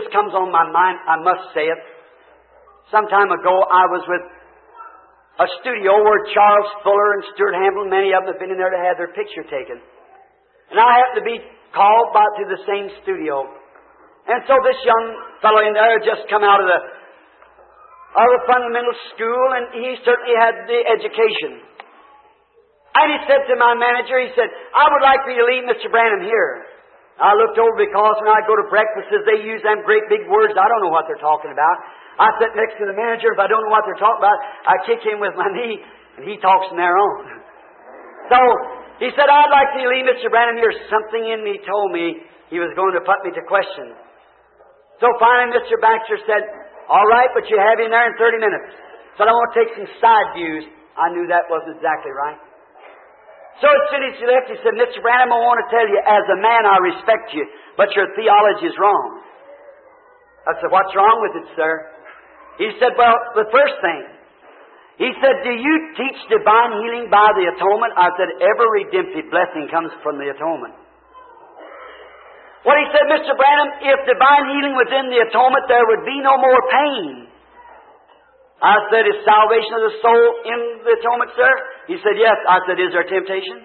just comes on my mind. I must say it. Some time ago, I was with a studio where Charles Fuller and Stuart Hamblin, many of them have been in there to have their picture taken. And I happened to be called by to the same studio. And so this young fellow in there had just come out of the fundamental school, and he certainly had the education. And he said to my manager, he said, I would like for you to leave Mr. Branham here. I looked over because when I go to breakfasts, they use them great big words. I don't know what they're talking about. I sit next to the manager. If I don't know what they're talking about, I kick him with my knee, and he talks from there on. So he said, I'd like to leave Mr. Branham here. Something in me told me he was going to put me to question. So finally, Mr. Baxter said, all right, but you have him there in 30 minutes. So I want to take some side views. I knew that wasn't exactly right. So as soon as he left, he said, Mr. Branham, I want to tell you, as a man, I respect you, but your theology is wrong. I said, what's wrong with it, sir? He said, well, the first thing. He said, do you teach divine healing by the atonement? I said, every redemptive blessing comes from the atonement. Well, he said, Mr. Branham, if divine healing was in the atonement, there would be no more pain. I said, is salvation of the soul in the atonement, sir? He said, yes. I said, is there temptation?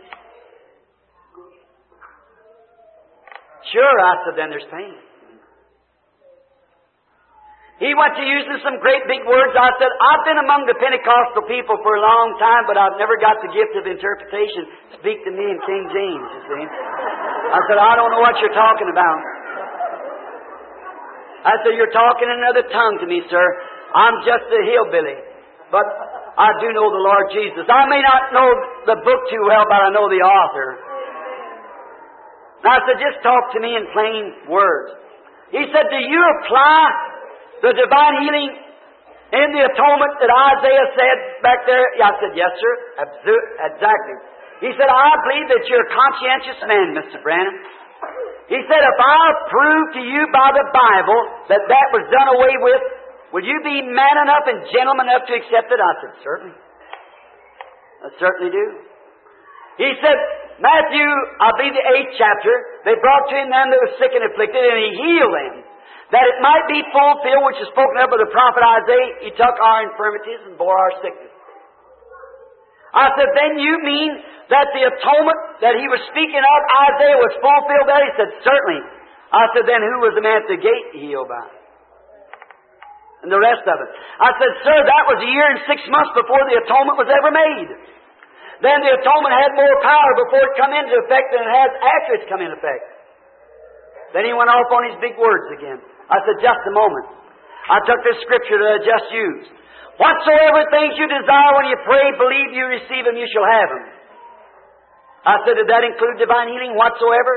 Sure. I said, then there's pain. He went to using some great big words. I said, I've been among the Pentecostal people for a long time, but I've never got the gift of interpretation. Speak to me in King James, you see. I said, I don't know what you're talking about. I said, you're talking in another tongue to me, sir. I'm just a hillbilly, but I do know the Lord Jesus. I may not know the book too well, but I know the author. And I said, just talk to me in plain words. He said, do you apply the divine healing in the atonement that Isaiah said back there? I said, yes, sir. Exactly. He said, I believe that you're a conscientious man, Mr. Branham. He said, if I prove to you by the Bible that that was done away with, will you be man enough and gentleman enough to accept it? I said, certainly. I certainly do. He said, Matthew, I believe the 8th chapter, they brought to him them that were sick and afflicted, and he healed them. That it might be fulfilled, which is spoken of by the prophet Isaiah, he took our infirmities and bore our sickness. I said, then you mean that the atonement that he was speaking of, Isaiah, was fulfilled there? He said, certainly. I said, then who was the man at the gate healed by? And the rest of it. I said, sir, that was a year and 6 months before the atonement was ever made. Then the atonement had more power before it come into effect than it has after it's come into effect. Then he went off on his big words again. I said, just a moment. I took this scripture that I just used. Whatsoever things you desire when you pray, believe you receive them, you shall have them. I said, did that include divine healing whatsoever?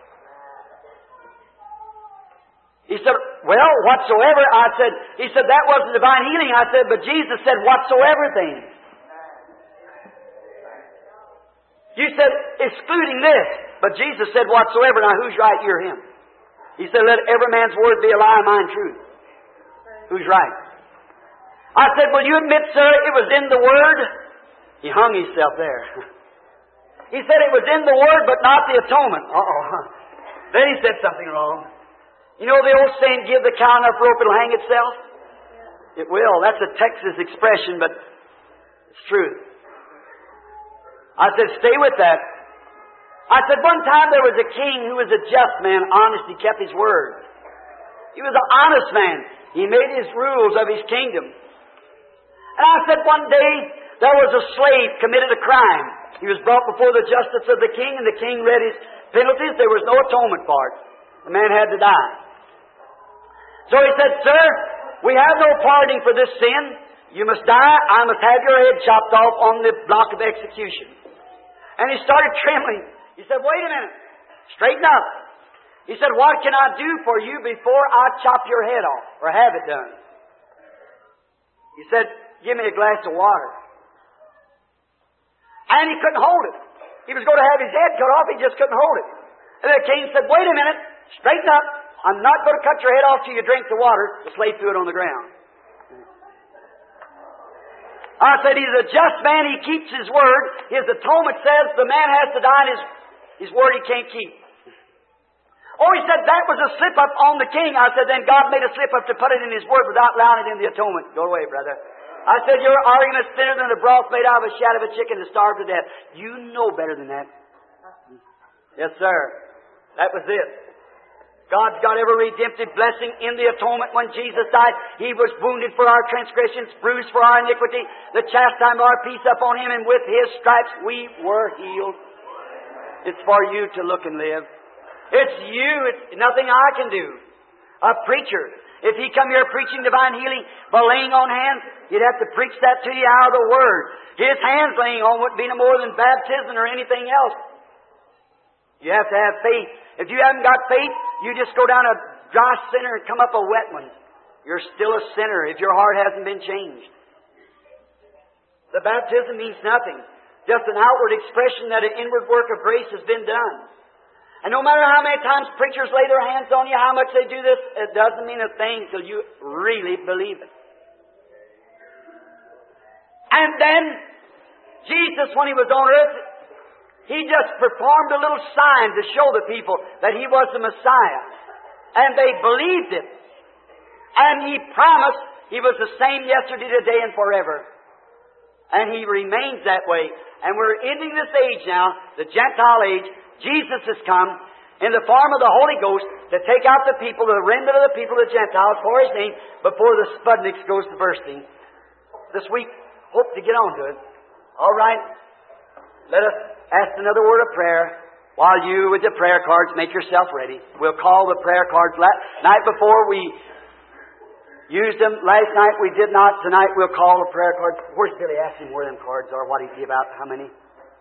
He said, well, whatsoever. He said, that wasn't divine healing. I said, but Jesus said, whatsoever things. You said, excluding this. But Jesus said, whatsoever. Now, who's right? You're him. He said, let every man's word be a lie, mine truth. Who's right? I said, will you admit, sir, it was in the Word? He hung himself there. He said it was in the Word, but not the atonement. Then he said something wrong. You know the old saying, give the cow enough rope, it'll hang itself? It will. That's a Texas expression, but it's true. I said, stay with that. I said, one time there was a king who was a just man, honest, he kept his word. He was an honest man. He made his rules of his kingdom. And I said, one day there was a slave committed a crime. He was brought before the justice of the king, and the king read his penalties. There was no atonement for it. The man had to die. So he said, sir, we have no pardoning for this sin. You must die. I must have your head chopped off on the block of execution. And he started trembling. He said, wait a minute. Straighten up. He said, what can I do for you before I chop your head off or have it done? He said, give me a glass of water. And he couldn't hold it. He was going to have his head cut off. He just couldn't hold it. And the king said, wait a minute. Straighten up. I'm not going to cut your head off till you drink the water. The slave threw it on the ground. I said, he's a just man. He keeps his word. His atonement says the man has to die, and his word he can't keep. Oh, he said that was a slip-up on the king. I said, then God made a slip-up to put it in His Word without allowing it in the atonement. Go away, brother. I said, your argument's thinner than the broth made out of a shadow of a chicken that starved to death. You know better than that. Yes, sir. That was it. God's got every redemptive blessing in the atonement. When Jesus died, He was wounded for our transgressions, bruised for our iniquity. The chastisement of our peace upon Him, and with His stripes we were healed. It's for you to look and live. It's you. It's nothing I can do. A preacher, if he come here preaching divine healing by laying on hands, you'd have to preach that to you out of the Word. His hands laying on wouldn't be no more than baptism or anything else. You have to have faith. If you haven't got faith, you just go down a dry sinner and come up a wet one. You're still a sinner if your heart hasn't been changed. The baptism means nothing. Just an outward expression that an inward work of grace has been done. And no matter how many times preachers lay their hands on you, how much they do this, it doesn't mean a thing till you really believe it. And then, Jesus, when He was on earth, He just performed a little sign to show the people that He was the Messiah. And they believed it. And He promised He was the same yesterday, today, and forever. And He remains that way. And we're ending this age now, the Gentile age. Jesus has come in the form of the Holy Ghost to take out the people, the remnant of the people, the Gentiles, for His name, before the Sputniks goes to bursting. This week, hope to get on to it. All right. Let us ask another word of prayer while you, with the prayer cards, make yourself ready. We'll call the prayer cards. Night before we used them. Last night we did not. Tonight we'll call the prayer cards. Where's Billy? Ask him where them cards are, what he gave out, how many?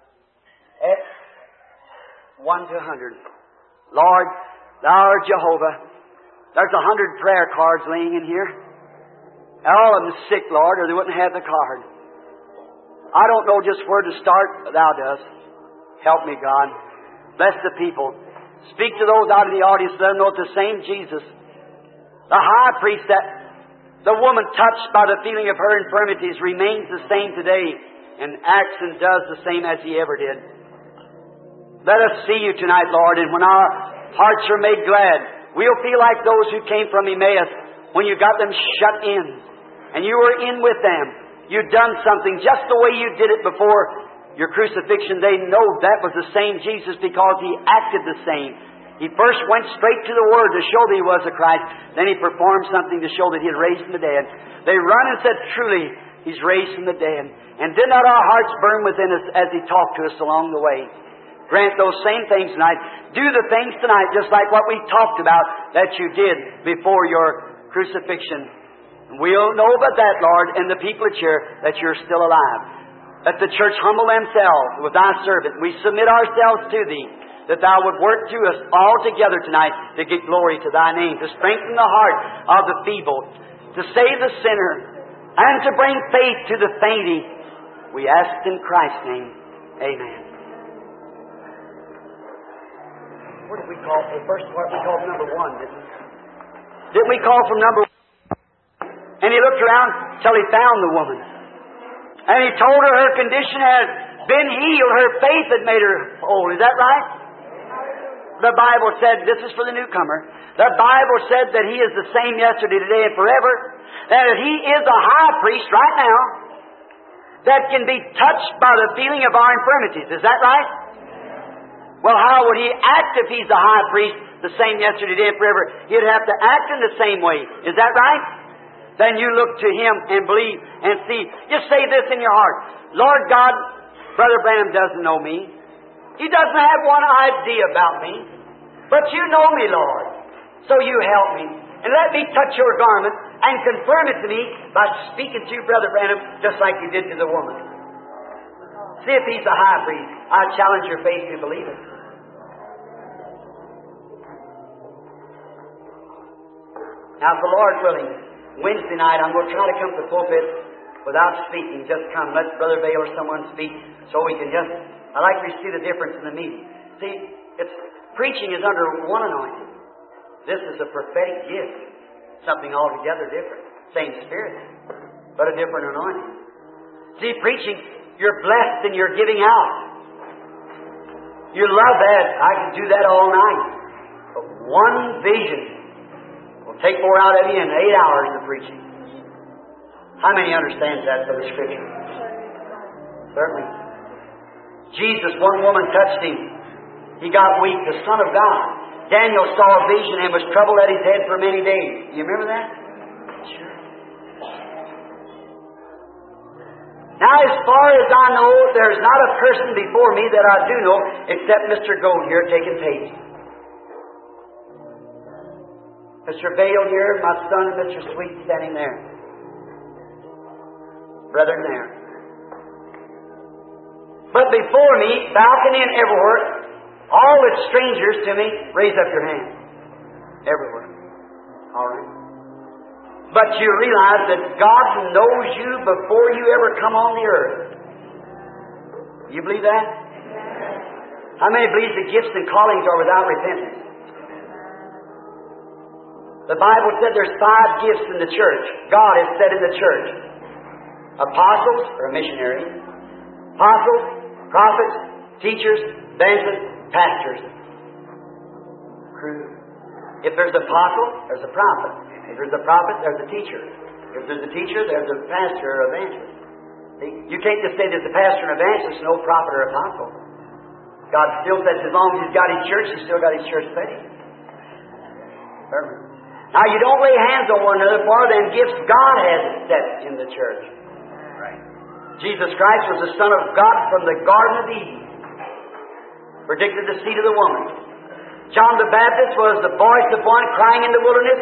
1 to 100. Lord, Thou art Jehovah. There's 100 prayer cards laying in here. All of them sick, Lord, or they wouldn't have the card. I don't know just where to start. Thou dost. Help me, God. Bless the people. Speak to those out of the audience. Let them know it's the same Jesus. The high priest, that the woman touched by the feeling of her infirmities, remains the same today and acts and does the same as He ever did. Let us see You tonight, Lord, and when our hearts are made glad, we'll feel like those who came from Emmaus when You got them shut in and You were in with them. You'd done something just the way You did it before Your crucifixion. They know that was the same Jesus because He acted the same. He first went straight to the Word to show that He was the Christ. Then He performed something to show that He had raised from the dead. They run and said, truly, He's raised from the dead. And did not our hearts burn within us as He talked to us along the way? Grant those same things tonight. Do the things tonight just like what we talked about that You did before Your crucifixion. And we'll know about that, Lord, and the people at here, that You're still alive. Let the church humble themselves with Thy servant. We submit ourselves to Thee, that Thou would work through us all together tonight to get glory to Thy name, to strengthen the heart of the feeble, to save the sinner, and to bring faith to the fainting. We ask in Christ's name. Amen. What did we call the first part? We called number 1, didn't we? Didn't we call from number 1? And he looked around till he found the woman. And he told her her condition had been healed. Her faith had made her whole. Is that right? The Bible said, this is for the newcomer, the Bible said that He is the same yesterday, today, and forever. That He is a high priest right now that can be touched by the feeling of our infirmities. Is that right? Well, how would He act if He's the high priest, the same yesterday, today, and forever? He'd have to act in the same way. Is that right? Then you look to Him and believe and see. Just say this in your heart. Lord God, Brother Branham doesn't know me. He doesn't have one idea about me. But You know me, Lord. So You help me. And let me touch Your garment and confirm it to me by speaking to Brother Branham just like You did to the woman. See if he's a high priest. I challenge your faith to believe it. Now, if the Lord willing, Wednesday night I'm going to try to come to the pulpit without speaking. Just come. Let Brother Vail or someone speak so we can just... I like to see the difference in the meeting. See, preaching is under one anointing. This is a prophetic gift. Something altogether different. Same Spirit, but a different anointing. See, preaching, you're blessed and you're giving out. You love that. I can do that all night. But One vision will take more out of you in 8 hours of preaching. How many understands that from the Scripture? Certainly. Jesus, one woman touched Him. He got weak, the Son of God. Daniel saw a vision and was troubled at his head for many days. You remember that? Sure. Now, as far as I know, there's not a person before me that I do know except Mr. Gold here taking tapes. Mr. Bale here, my son, and Mr. Sweet standing there. Brethren there. But before me, balcony and everywhere, all that's strangers to me, raise up your hand. Everywhere. All right. But you realize that God knows you before you ever come on the earth. You believe that? How many believe the gifts and callings are without repentance? The Bible said there's 5 gifts in the church. God has said in the church. Apostles, or missionaries. Apostles, prophets, teachers, evangelists, pastors. If there's an apostle, there's a prophet. If there's a prophet, there's a teacher. If there's a teacher, there's a pastor or evangelist. See, you can't just say there's a pastor and evangelist, no prophet or apostle. God still says as long as He's got His church, He's still got His church faith. Now you don't lay hands on one another for them gifts God has set in the church. Jesus Christ was the Son of God from the Garden of Eden. Predicted the seed of the woman. John the Baptist was the voice of one crying in the wilderness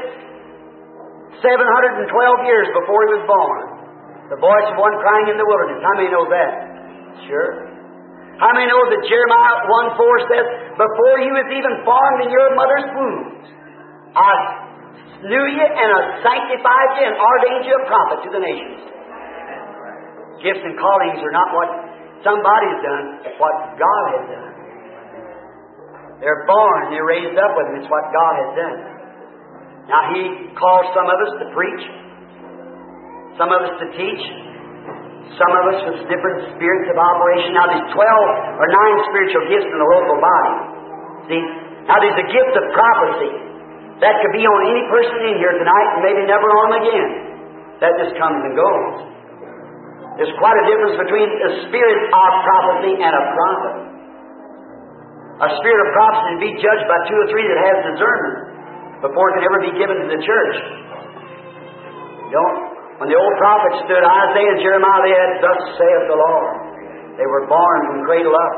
712 years before he was born. The voice of one crying in the wilderness. How many know that? Sure. How many know that Jeremiah 1:4 says, before you was even formed in your mother's womb, I knew you and I sanctified you and ordained you a prophet to the nations. Gifts and callings are not what somebody's done, it's what God has done. They're born, they're raised up with them. It's what God has done. Now He calls some of us to preach, some of us to teach, some of us with different spirits of operation. Now there's 12 or 9 spiritual gifts in the local body. See? Now there's a gift of prophecy. That could be on any person in here tonight and maybe never on them again. That just comes and goes. There's quite a difference between a spirit of prophecy and a prophet. A spirit of prophecy to be judged by 2 or 3 that has discernment before it can ever be given to the church. You know, when the old prophets stood, Isaiah and Jeremiah, they had, thus saith the Lord. They were born from cradle up.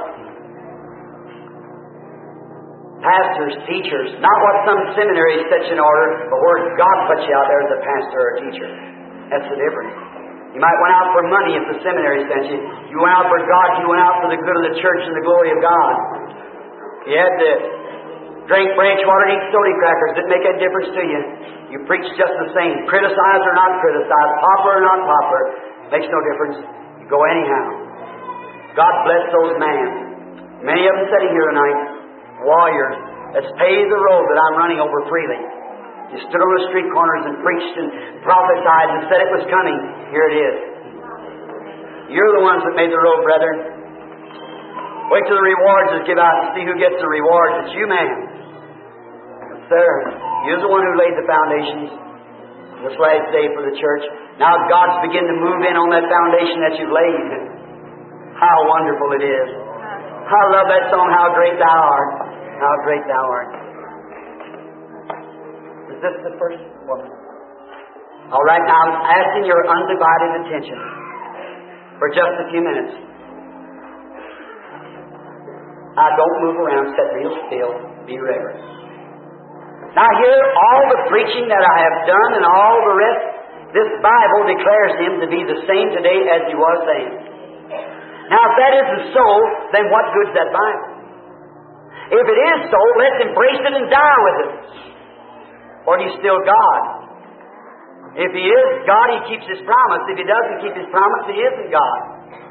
Pastors, teachers, not what some seminary sets in order, but where God puts you out there as a pastor or a teacher. That's the difference. You might went out for money if the seminary sent you. You went out for God, you went out for the good of the church and the glory of God. You had to drink branch water and eat soda crackers. Didn't make any difference to you. You preach just the same. Criticize or not criticize. Popular or not popular. Makes no difference. You go anyhow. God bless those men. Many of them sitting here tonight. Warriors. Let's pave the road that I'm running over freely. You stood on the street corners and preached and prophesied and said it was coming. Here it is. You're the ones that made the road, brethren. Wait till the rewards is given out and see who gets the rewards. It's you, man. Sir, you're the one who laid the foundations this last day for the church. Now God's beginning to move in on that foundation that you've laid. How wonderful it is. I love that song, How Great Thou Art. How Great Thou Art. Is this the first woman? All right, now I'm asking your undivided attention for just a few minutes. Now don't move around, sit real still, be reverent. Now here, all the preaching that I have done and all the rest, this Bible declares Him to be the same today as He was then. Now if that isn't so, then what good's that Bible? If it is so, let's embrace it and die with it. Or He's still God. If He is God, He keeps His promise. If He doesn't keep His promise, He isn't God.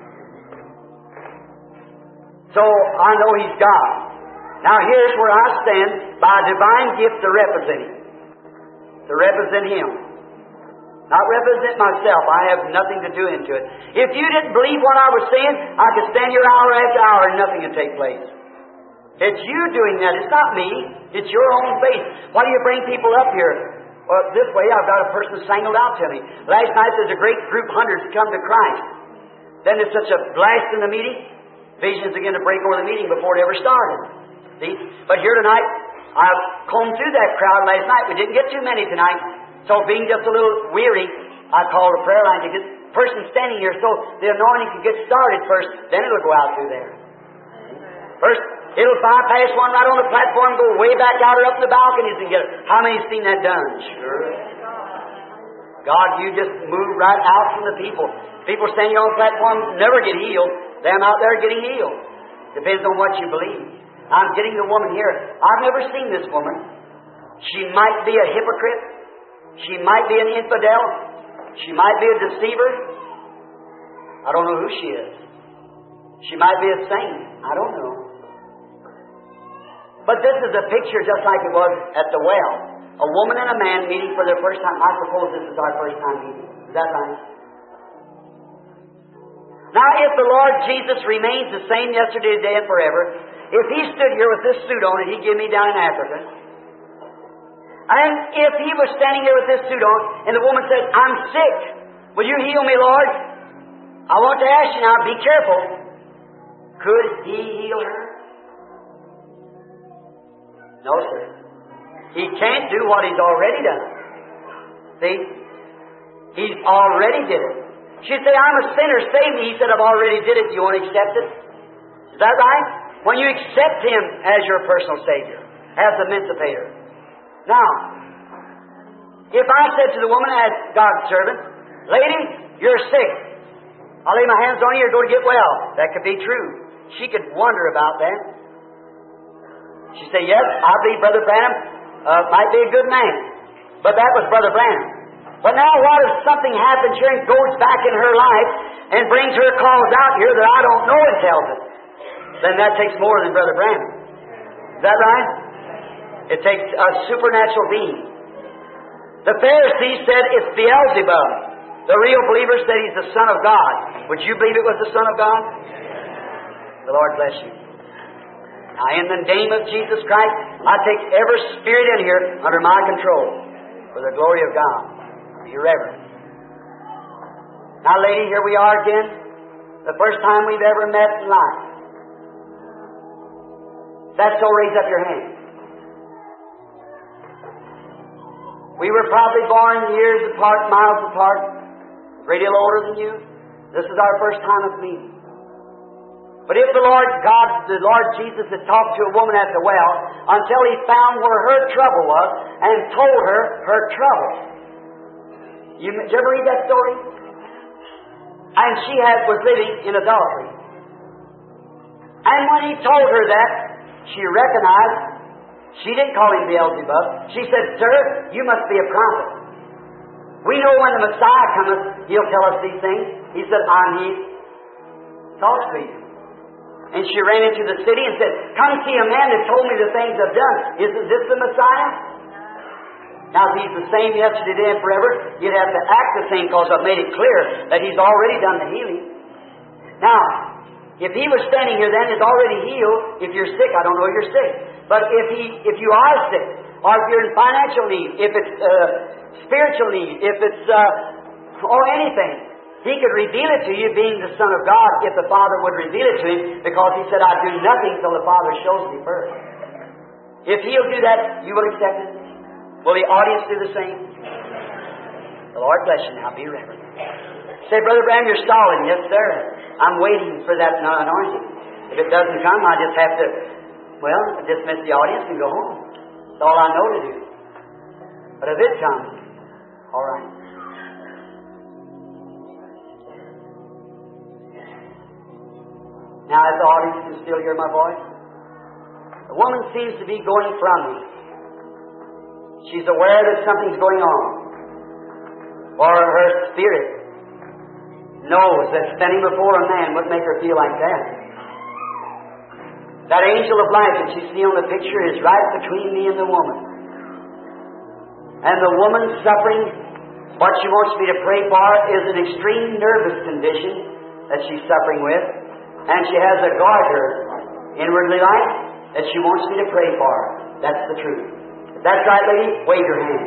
So I know He's God. Now here's where I stand by a divine gift to represent Him. To represent Him. Not represent myself. I have nothing to do into it. If you didn't believe what I was saying, I could stand here hour after hour and nothing would take place. It's you doing that. It's not me. It's your own faith. Why do you bring people up here? Well, this way I've got a person singled out to me. Last night there's a great group, hundreds, come to Christ. Then there's such a blast in the meeting. Visions begin to break over the meeting before it ever started. See? But here tonight, I've combed through that crowd last night. We didn't get too many tonight. So being just a little weary, I called a prayer line to get the person standing here so the anointing can get started first. Then it'll go out through there. First, it'll bypass one right on the platform, go way back out or up in the balconies and get it. How many's seen that done? Sure. God, you just move right out from the people. People standing on the platform never get healed. Them out there getting healed. Depends on what you believe. I'm getting the woman here. I've never seen this woman. She might be a hypocrite. She might be an infidel. She might be a deceiver. I don't know who she is. She might be a saint. I don't know. But this is a picture just like it was at the well. A woman and a man meeting for their first time. I suppose this is our first time meeting. Is that right? Now, if the Lord Jesus remains the same yesterday, today, and forever, if He stood here with this suit on that He gave me down in Africa, and if He was standing here with this suit on, and the woman says, I'm sick, will you heal me, Lord? I want to ask you now, be careful. Could He heal her? No, sir. He can't do what He's already done. See? He's already did it. She'd say, I'm a sinner, save me. He said, I've already did it. You want to accept it? Is that right? When you accept Him as your personal Savior, as the emancipator. Now, if I said to the woman as God's servant, lady, you're sick. I'll lay my hands on you, you're going to get well. That could be true. She could wonder about that. She'd say, yes, I believe Brother Branham might be a good man. But that was Brother Branham. But now what if something happens here and goes back in her life and brings her calls out here that I don't know and tells it? Then that takes more than Brother Branham. Is that right? It takes a supernatural being. The Pharisees said it's Beelzebub. The real believers said He's the Son of God. Would you believe it was the Son of God? The Lord bless you. Now, in the name of Jesus Christ, I take every spirit in here under my control for the glory of God. Be reverent. Now, lady, here we are again. The first time we've ever met in life. That's so, raise up your hand. We were probably born years apart, miles apart, a great deal older than you. This is our first time of meeting. But if the Lord Jesus had talked to a woman at the well until He found where her trouble was and told her her trouble. Did you ever read that story? And she was living in adultery. And when He told her that, she recognized, she didn't call Him Beelzebub. She said, sir, you must be a prophet. We know when the Messiah cometh, He'll tell us these things. He said, I'm He. Talks to you. And she ran into the city and said, come see a man that told me the things I've done. Isn't this the Messiah? Now, if He's the same yesterday, today, and forever, you'd have to act the same because I've made it clear that He's already done the healing. Now, if He was standing here then, He's already healed. If you're sick, I don't know you're sick. But if you are sick, or if you're in financial need, if it's spiritual need, if it's or anything, He could reveal it to you, being the Son of God, if the Father would reveal it to Him, because He said, I do nothing till the Father shows me first. If He'll do that, you will accept it. Will the audience do the same? The Lord bless you now. Be reverent. Say, Brother Branham, you're stalling. Yes, sir. I'm waiting for that anointing. If it doesn't come, I just have to, dismiss the audience and go home. That's all I know to do. But if it comes, all right. Now, as the audience can still hear my voice, the woman seems to be going from me. She's aware that something's going on. Or her spirit knows that standing before a man would make her feel like that. That angel of light that you see on the picture is right between me and the woman. And the woman's suffering, what she wants me to pray for is an extreme nervous condition that she's suffering with. And she has a garter inwardly like, that she wants me to pray for her. That's the truth. If that's right, lady, wave your hand.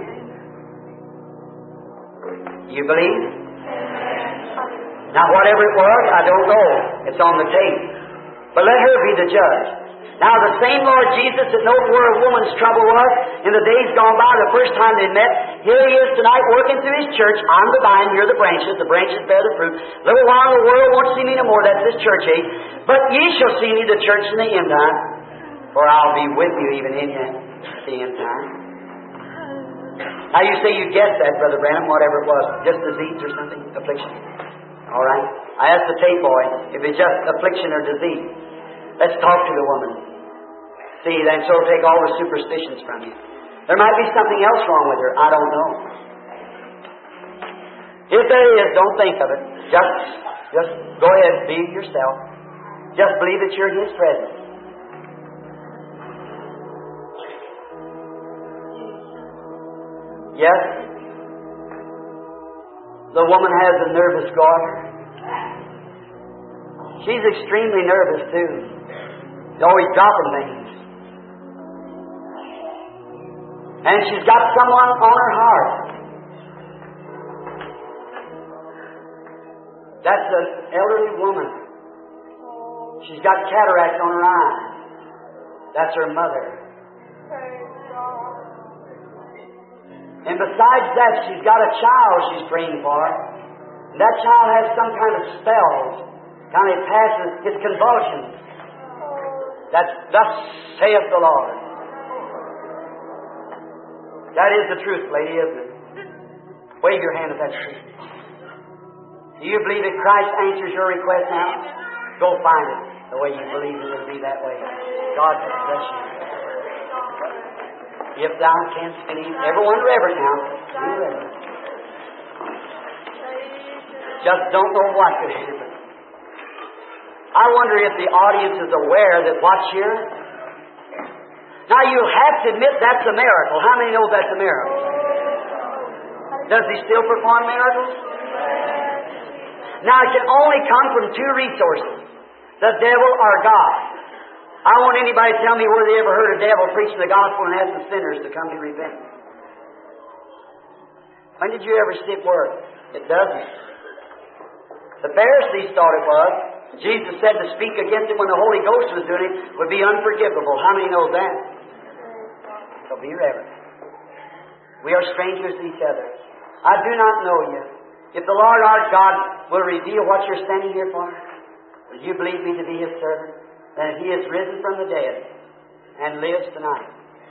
You believe? Now, whatever it was, I don't know. It's on the tape. But let her be the judge. Now, the same Lord Jesus that knows where a woman's trouble was in the days gone by, the first time they met, here He is tonight working through His church. I'm the vine, you're the branches bear the fruit. A little while the world won't see me no more. That's this church age. But ye shall see me, the church, in the end time. For I'll be with you even in the end time. Now, you say you guessed that, Brother Branham, whatever it was. Just disease or something? Affliction? All right. I asked the tape boy if it's just affliction or disease. Let's talk to the woman. See, then so it'll take all the superstitions from you. There might be something else wrong with her. I don't know. If there is, don't think of it. Just go ahead, be yourself. Just believe that you're in His presence. Yes, the woman has a nervous daughter. She's extremely nervous too. She's always dropping things. And she's got someone on her heart. That's an elderly woman. She's got cataracts on her eye. That's her mother. And besides that, she's got a child she's praying for. And that child has some kind of spells. Kind of passes his convulsions. That's thus saith the Lord. That is the truth, lady, isn't it? Wave your hand if that's true. Do you believe that Christ answers your request now? Go find it the way you believe it will be that way. God bless you. If thou canst believe, everyone reverent now. Be reverent. Just don't know what could happen. I wonder if the audience is aware that what's here. Now you have to admit that's a miracle. How many know that's a miracle? Does He still perform miracles? Now it can only come from two resources: the devil or God. I want anybody to tell me where they ever heard a devil preaching the gospel and asking sinners to come to repentance. When did you ever see it work? It doesn't. The Pharisees thought it was. Jesus said to speak against it when the Holy Ghost was doing it would be unforgivable. How many know that? So be reverent. We are strangers to each other. I do not know you. If the Lord our God will reveal what you're standing here for, will you believe me to be His servant? That He is risen from the dead and lives tonight.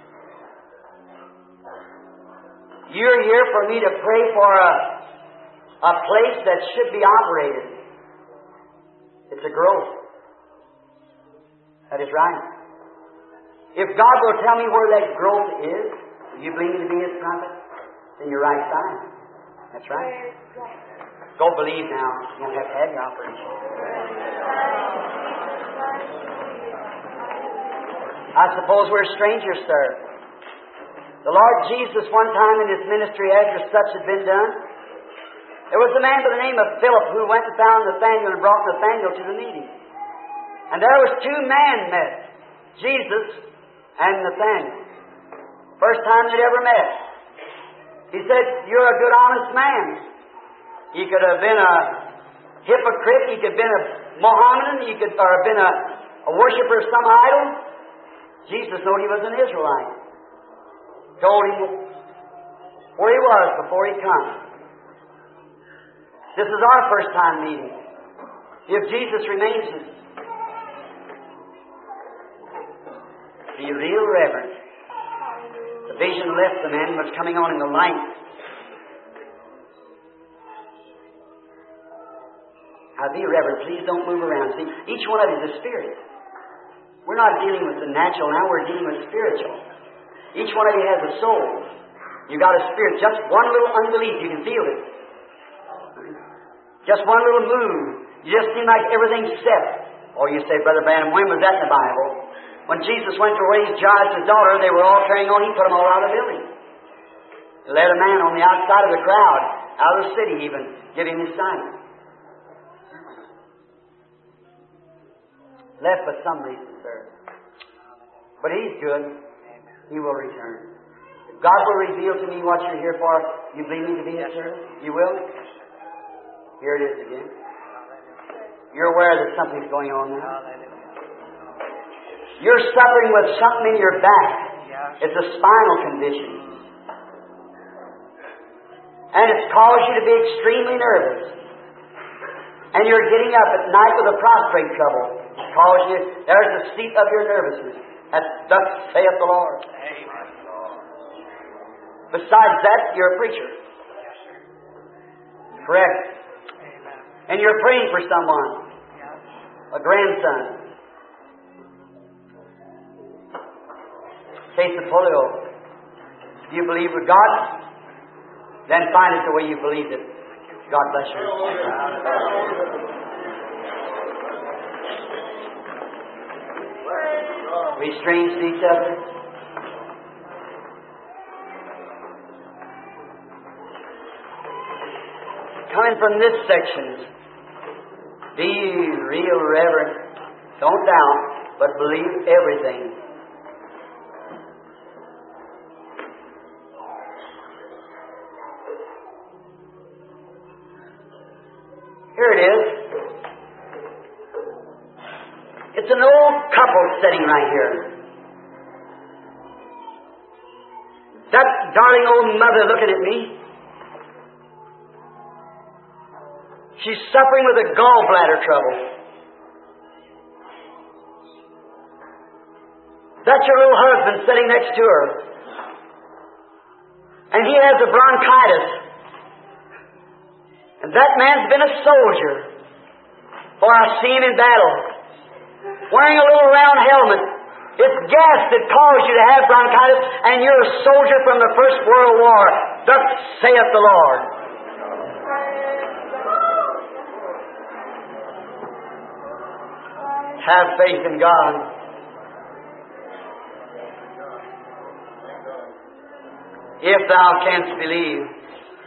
You're here for me to pray for a place that should be operated. It's a growth. That is right. If God will tell me where that growth is, will you believe me to be His prophet? Then you're right side. That's right. Go believe now. You don't have to have your operation. I suppose we're strangers, sir. The Lord Jesus, one time in His ministry, after such had been done, there was a man by the name of Philip who went and found Nathanael and brought Nathanael to the meeting. And there was two men met, Jesus and Nathanael. First time they'd ever met. He said, "You're a good, honest man." He could have been a hypocrite. He could have been a Mohammedan. He could have been a worshiper of some idol. Jesus knew he was an Israelite. Told him where he was before he come. This is our first time meeting. If Jesus remains, be real reverent. The vision left the man, was coming on in the light. Now be reverent. Please don't move around. See, each one of you is a spirit. We're not dealing with the natural now, we're dealing with spiritual. Each one of you has a soul. You got a spirit. Just one little unbelief, you can feel it. Just one little move. You just seem like everything's set. Or you say, "Brother Branham, when was that in the Bible?" When Jesus went to raise Jairus' daughter, they were all carrying on. He put them all out of the building. He led a man on the outside of the crowd, out of the city even, give him his sight. Left for some reason, sir. But He's good. He will return. If God will reveal to me what you're here for, you believe me to be His servant? You will? Here it is again. You're aware that something's going on now. You're suffering with something in your back. It's a spinal condition. And it's caused you to be extremely nervous. And you're getting up at night with a prostrate trouble. It's caused you, there's the seat of your nervousness. That thus saith the Lord. Besides that, you're a preacher. Correct. And you're praying for someone. A grandson. Taste the Holy Ghost. Do you believe with God? Then find it the way you believed it. God bless you. We strange to each other. Coming from this section, be real reverent. Don't doubt, but believe everything. Here it is. It's an old couple sitting right here. That darling old mother looking at me. She's suffering with a gallbladder trouble. That's your little husband sitting next to her. And he has a bronchitis. And that man's been a soldier, for I've seen him in battle, wearing a little round helmet. It's gas that caused you to have bronchitis, and you're a soldier from the First World War. Thus saith the Lord. Have faith in God. If thou canst believe.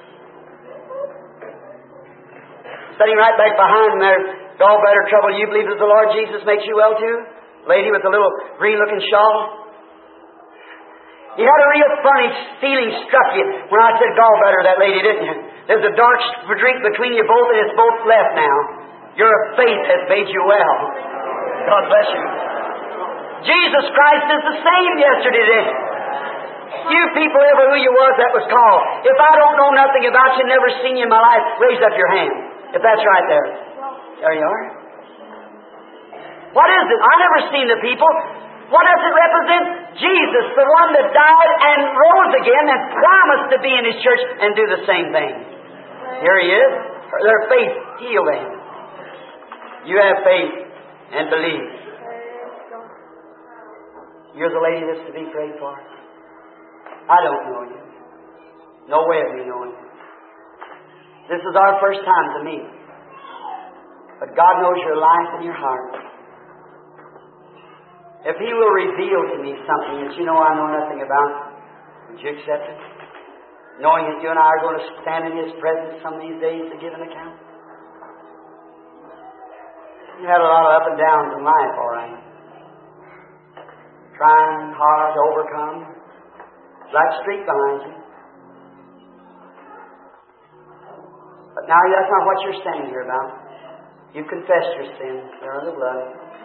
Sitting right back behind there, gallbladder trouble, you believe that the Lord Jesus makes you well too? Lady with the little green-looking shawl. You had a real funny feeling struck you when I said gallbladder, that lady, didn't you? There's a dark drink between you both, and it's both left now. Your faith has made you well. God bless you. Jesus Christ is the same yesterday, today. You people, ever who you was that was called. If I don't know nothing about you, never seen you in my life, raise up your hand. If that's right there. There you are. What is it? I never seen the people. What does it represent? Jesus, the one that died and rose again and promised to be in His church and do the same thing. Here He is. Their faith healed them. You have faith and believe. You're the lady that's to be prayed for. I don't know you. No way of me knowing you. This is our first time to meet. But God knows your life and your heart. If He will reveal to me something that you know I know nothing about, would you accept it? Knowing that you and I are going to stand in His presence some of these days to give an account. You had a lot of up and downs in life, all right. Trying hard to overcome. Like street behind you. But now that's not what you're standing here about. You've confessed your sins. They're in the blood.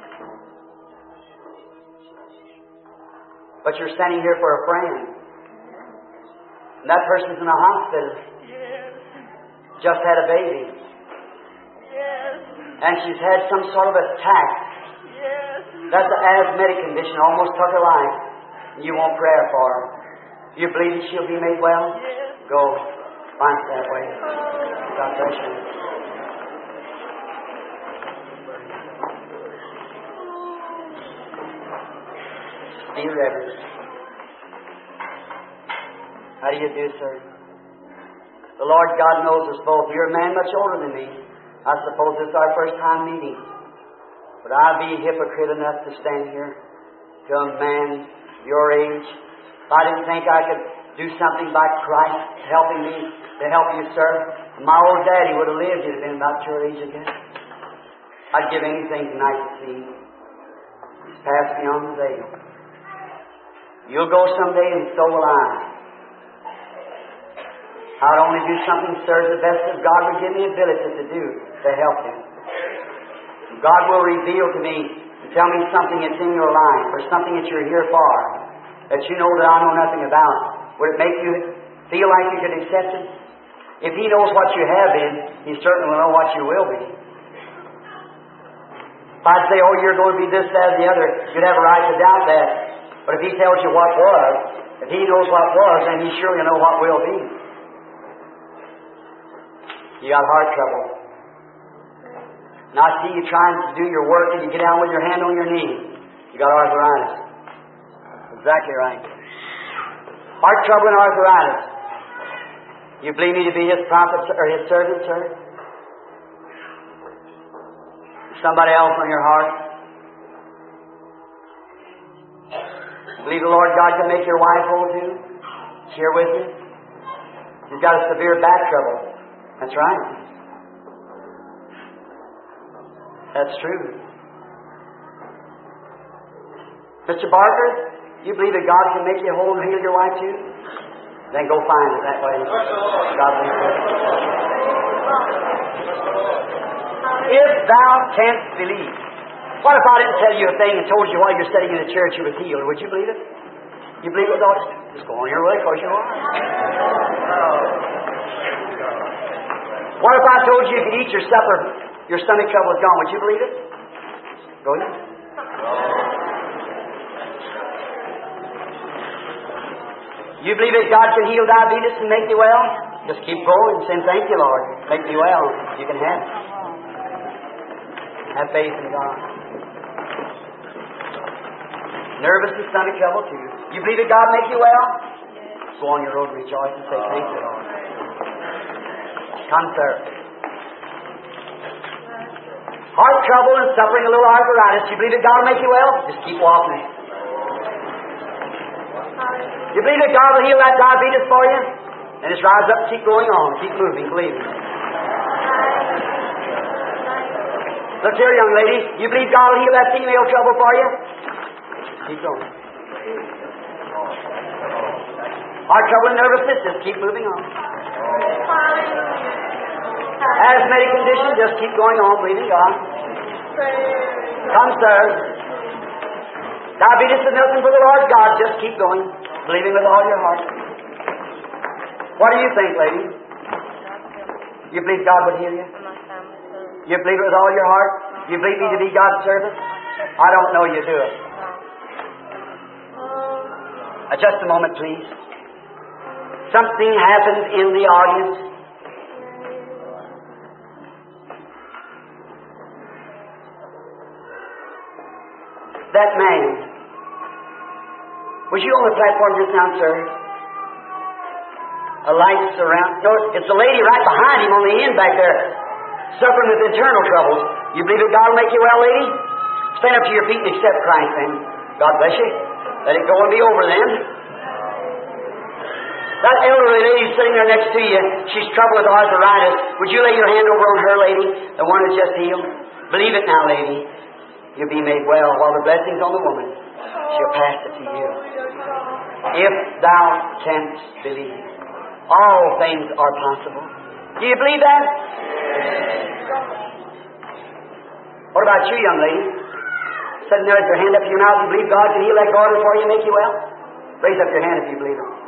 But you're standing here for a friend. And that person's in a hospital. Yes. Just had a baby. Yes. And she's had some sort of attack. Yes. That's an asthmatic condition. Almost took her life. And you want prayer for her. You believe that she'll be made well? Yes. Go. Find it that way. God bless you. Be reverent. How do you do, sir? The Lord God knows us both. You're a man much older than me. I suppose this is our first time meeting. But I'd be a hypocrite enough to stand here to a man your age. If I didn't think I could do something by Christ helping me to help you, sir, my old daddy would have lived. He'd have been about your age again. I'd give anything tonight to see him. He's passed beyond the veil. You'll go someday, and so will I. I'd only do something, sir, the best that God would give me ability to do to help you. God will reveal to me and tell me something that's in your life, or something that you're here for, that you know that I know nothing about. Would it make you feel like you could accept it? If He knows what you have been, He certainly will know what you will be. If I'd say, oh, you're going to be this, that, or the other, you'd have a right to doubt that. But if He tells you what was, if He knows what was, then He surely know what will be. You got heart trouble. Now I see you trying to do your work and you get down with your hand on your knee. You got arthritis. Exactly right. Heart trouble and arthritis. You believe me to be His prophet or His servant, sir? Somebody else on your heart? Believe the Lord God can make your wife whole too? Share with you? You've got a severe back trouble. That's right. That's true. Mr. Barker, you believe that God can make you whole and heal your wife too? Then go find it that way. God bless you. If thou canst believe. What if I didn't tell you a thing and told you while you're sitting in the church you was healed? Would you believe it? You believe it, Lord? Just go on your way, because you are. What if I told you could eat your supper, your stomach trouble is gone? Would you believe it? Go ahead. You believe that God can heal diabetes and make you well? Just keep going and say, thank you, Lord. Make me well. You can have it. Have faith in God. Nervous and stomach trouble too. You believe that God make you well? Go on your road, rejoice and say, thank you, Lord. Come, sir. Heart trouble and suffering a little arthritis. You believe that God will make you well? Just keep walking. You believe that God will heal that diabetes for you? And just rise up and keep going on. Keep moving, believing. Look here, young lady. You believe God will heal that female trouble for you? Keep going. Heart trouble and nervousness, just keep moving on. Asthmatic condition, just keep going on, believing God. Come, sir. Diabetes is nothing for the Lord God, just keep going, believing with all your heart. What do you think, lady? You believe God would heal you? You believe it with all your heart? You believe me to be God's servant? I don't know you do it. Just a moment, please. Something happened in the audience. That man. Was you on the platform just now, sir? A light surround. No, it's the lady right behind him on the end back there, suffering with internal troubles. You believe that God will make you well, lady? Stand up to your feet and accept Christ, then. God bless you. Let it go and be over then. That elderly lady sitting there next to you, she's troubled with arthritis. Would you lay your hand over on her, lady? The one that just healed? Believe it now, lady. You'll be made well while the blessing's on the woman. She'll pass it to you. If thou canst believe. All things are possible. Do you believe that? What about you, young lady? Sitting there with your hand up to your mouth, you believe God can heal that garden for you and make you well? Raise up your hand if you believe it.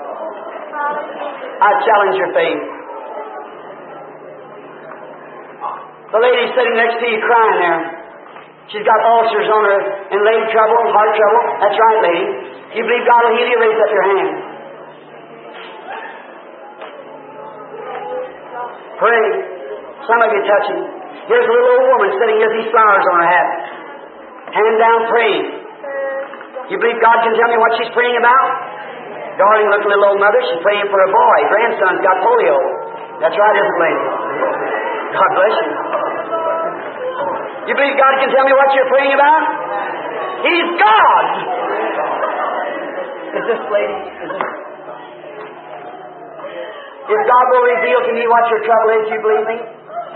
I challenge your faith. The lady sitting next to you crying there. She's got ulcers on her and leg trouble, heart trouble. That's right, lady. You believe God will heal you? Raise up your hand. Pray. Some of you touching. Here's a little old woman sitting with these flowers on her hat. Hand down praying. You believe God can tell me what she's praying about? Darling looking little old mother, she's praying for a boy. Grandson's got polio. That's right, isn't it, lady? God bless you. You believe God can tell me what you're praying about? He's God! Is this lady? If God will reveal to me what your trouble is, you believe me?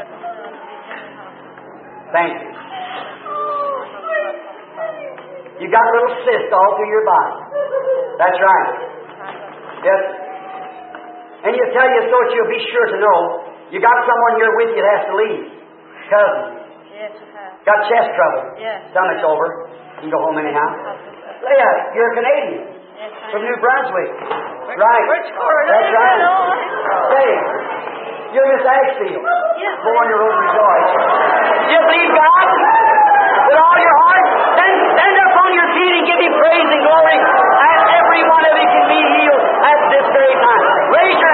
Thank you. You got a little cyst all through your body. That's right. Yes. And you tell you so that you'll be sure to know. You got someone here with you that has to leave. Cousin. Yes, I have. Got chest trouble. Yes. Stomach's over. You can go home anyhow. Leah, you're a Canadian. Yes, I From am. New Brunswick. Right. That's right. Say, you're Miss Ashfield. Yes. Born your own rejoice. You believe God with all your heart? Then stand up on your feet and give Him praise and glory. And every one of you can be healed at this very time. Raise your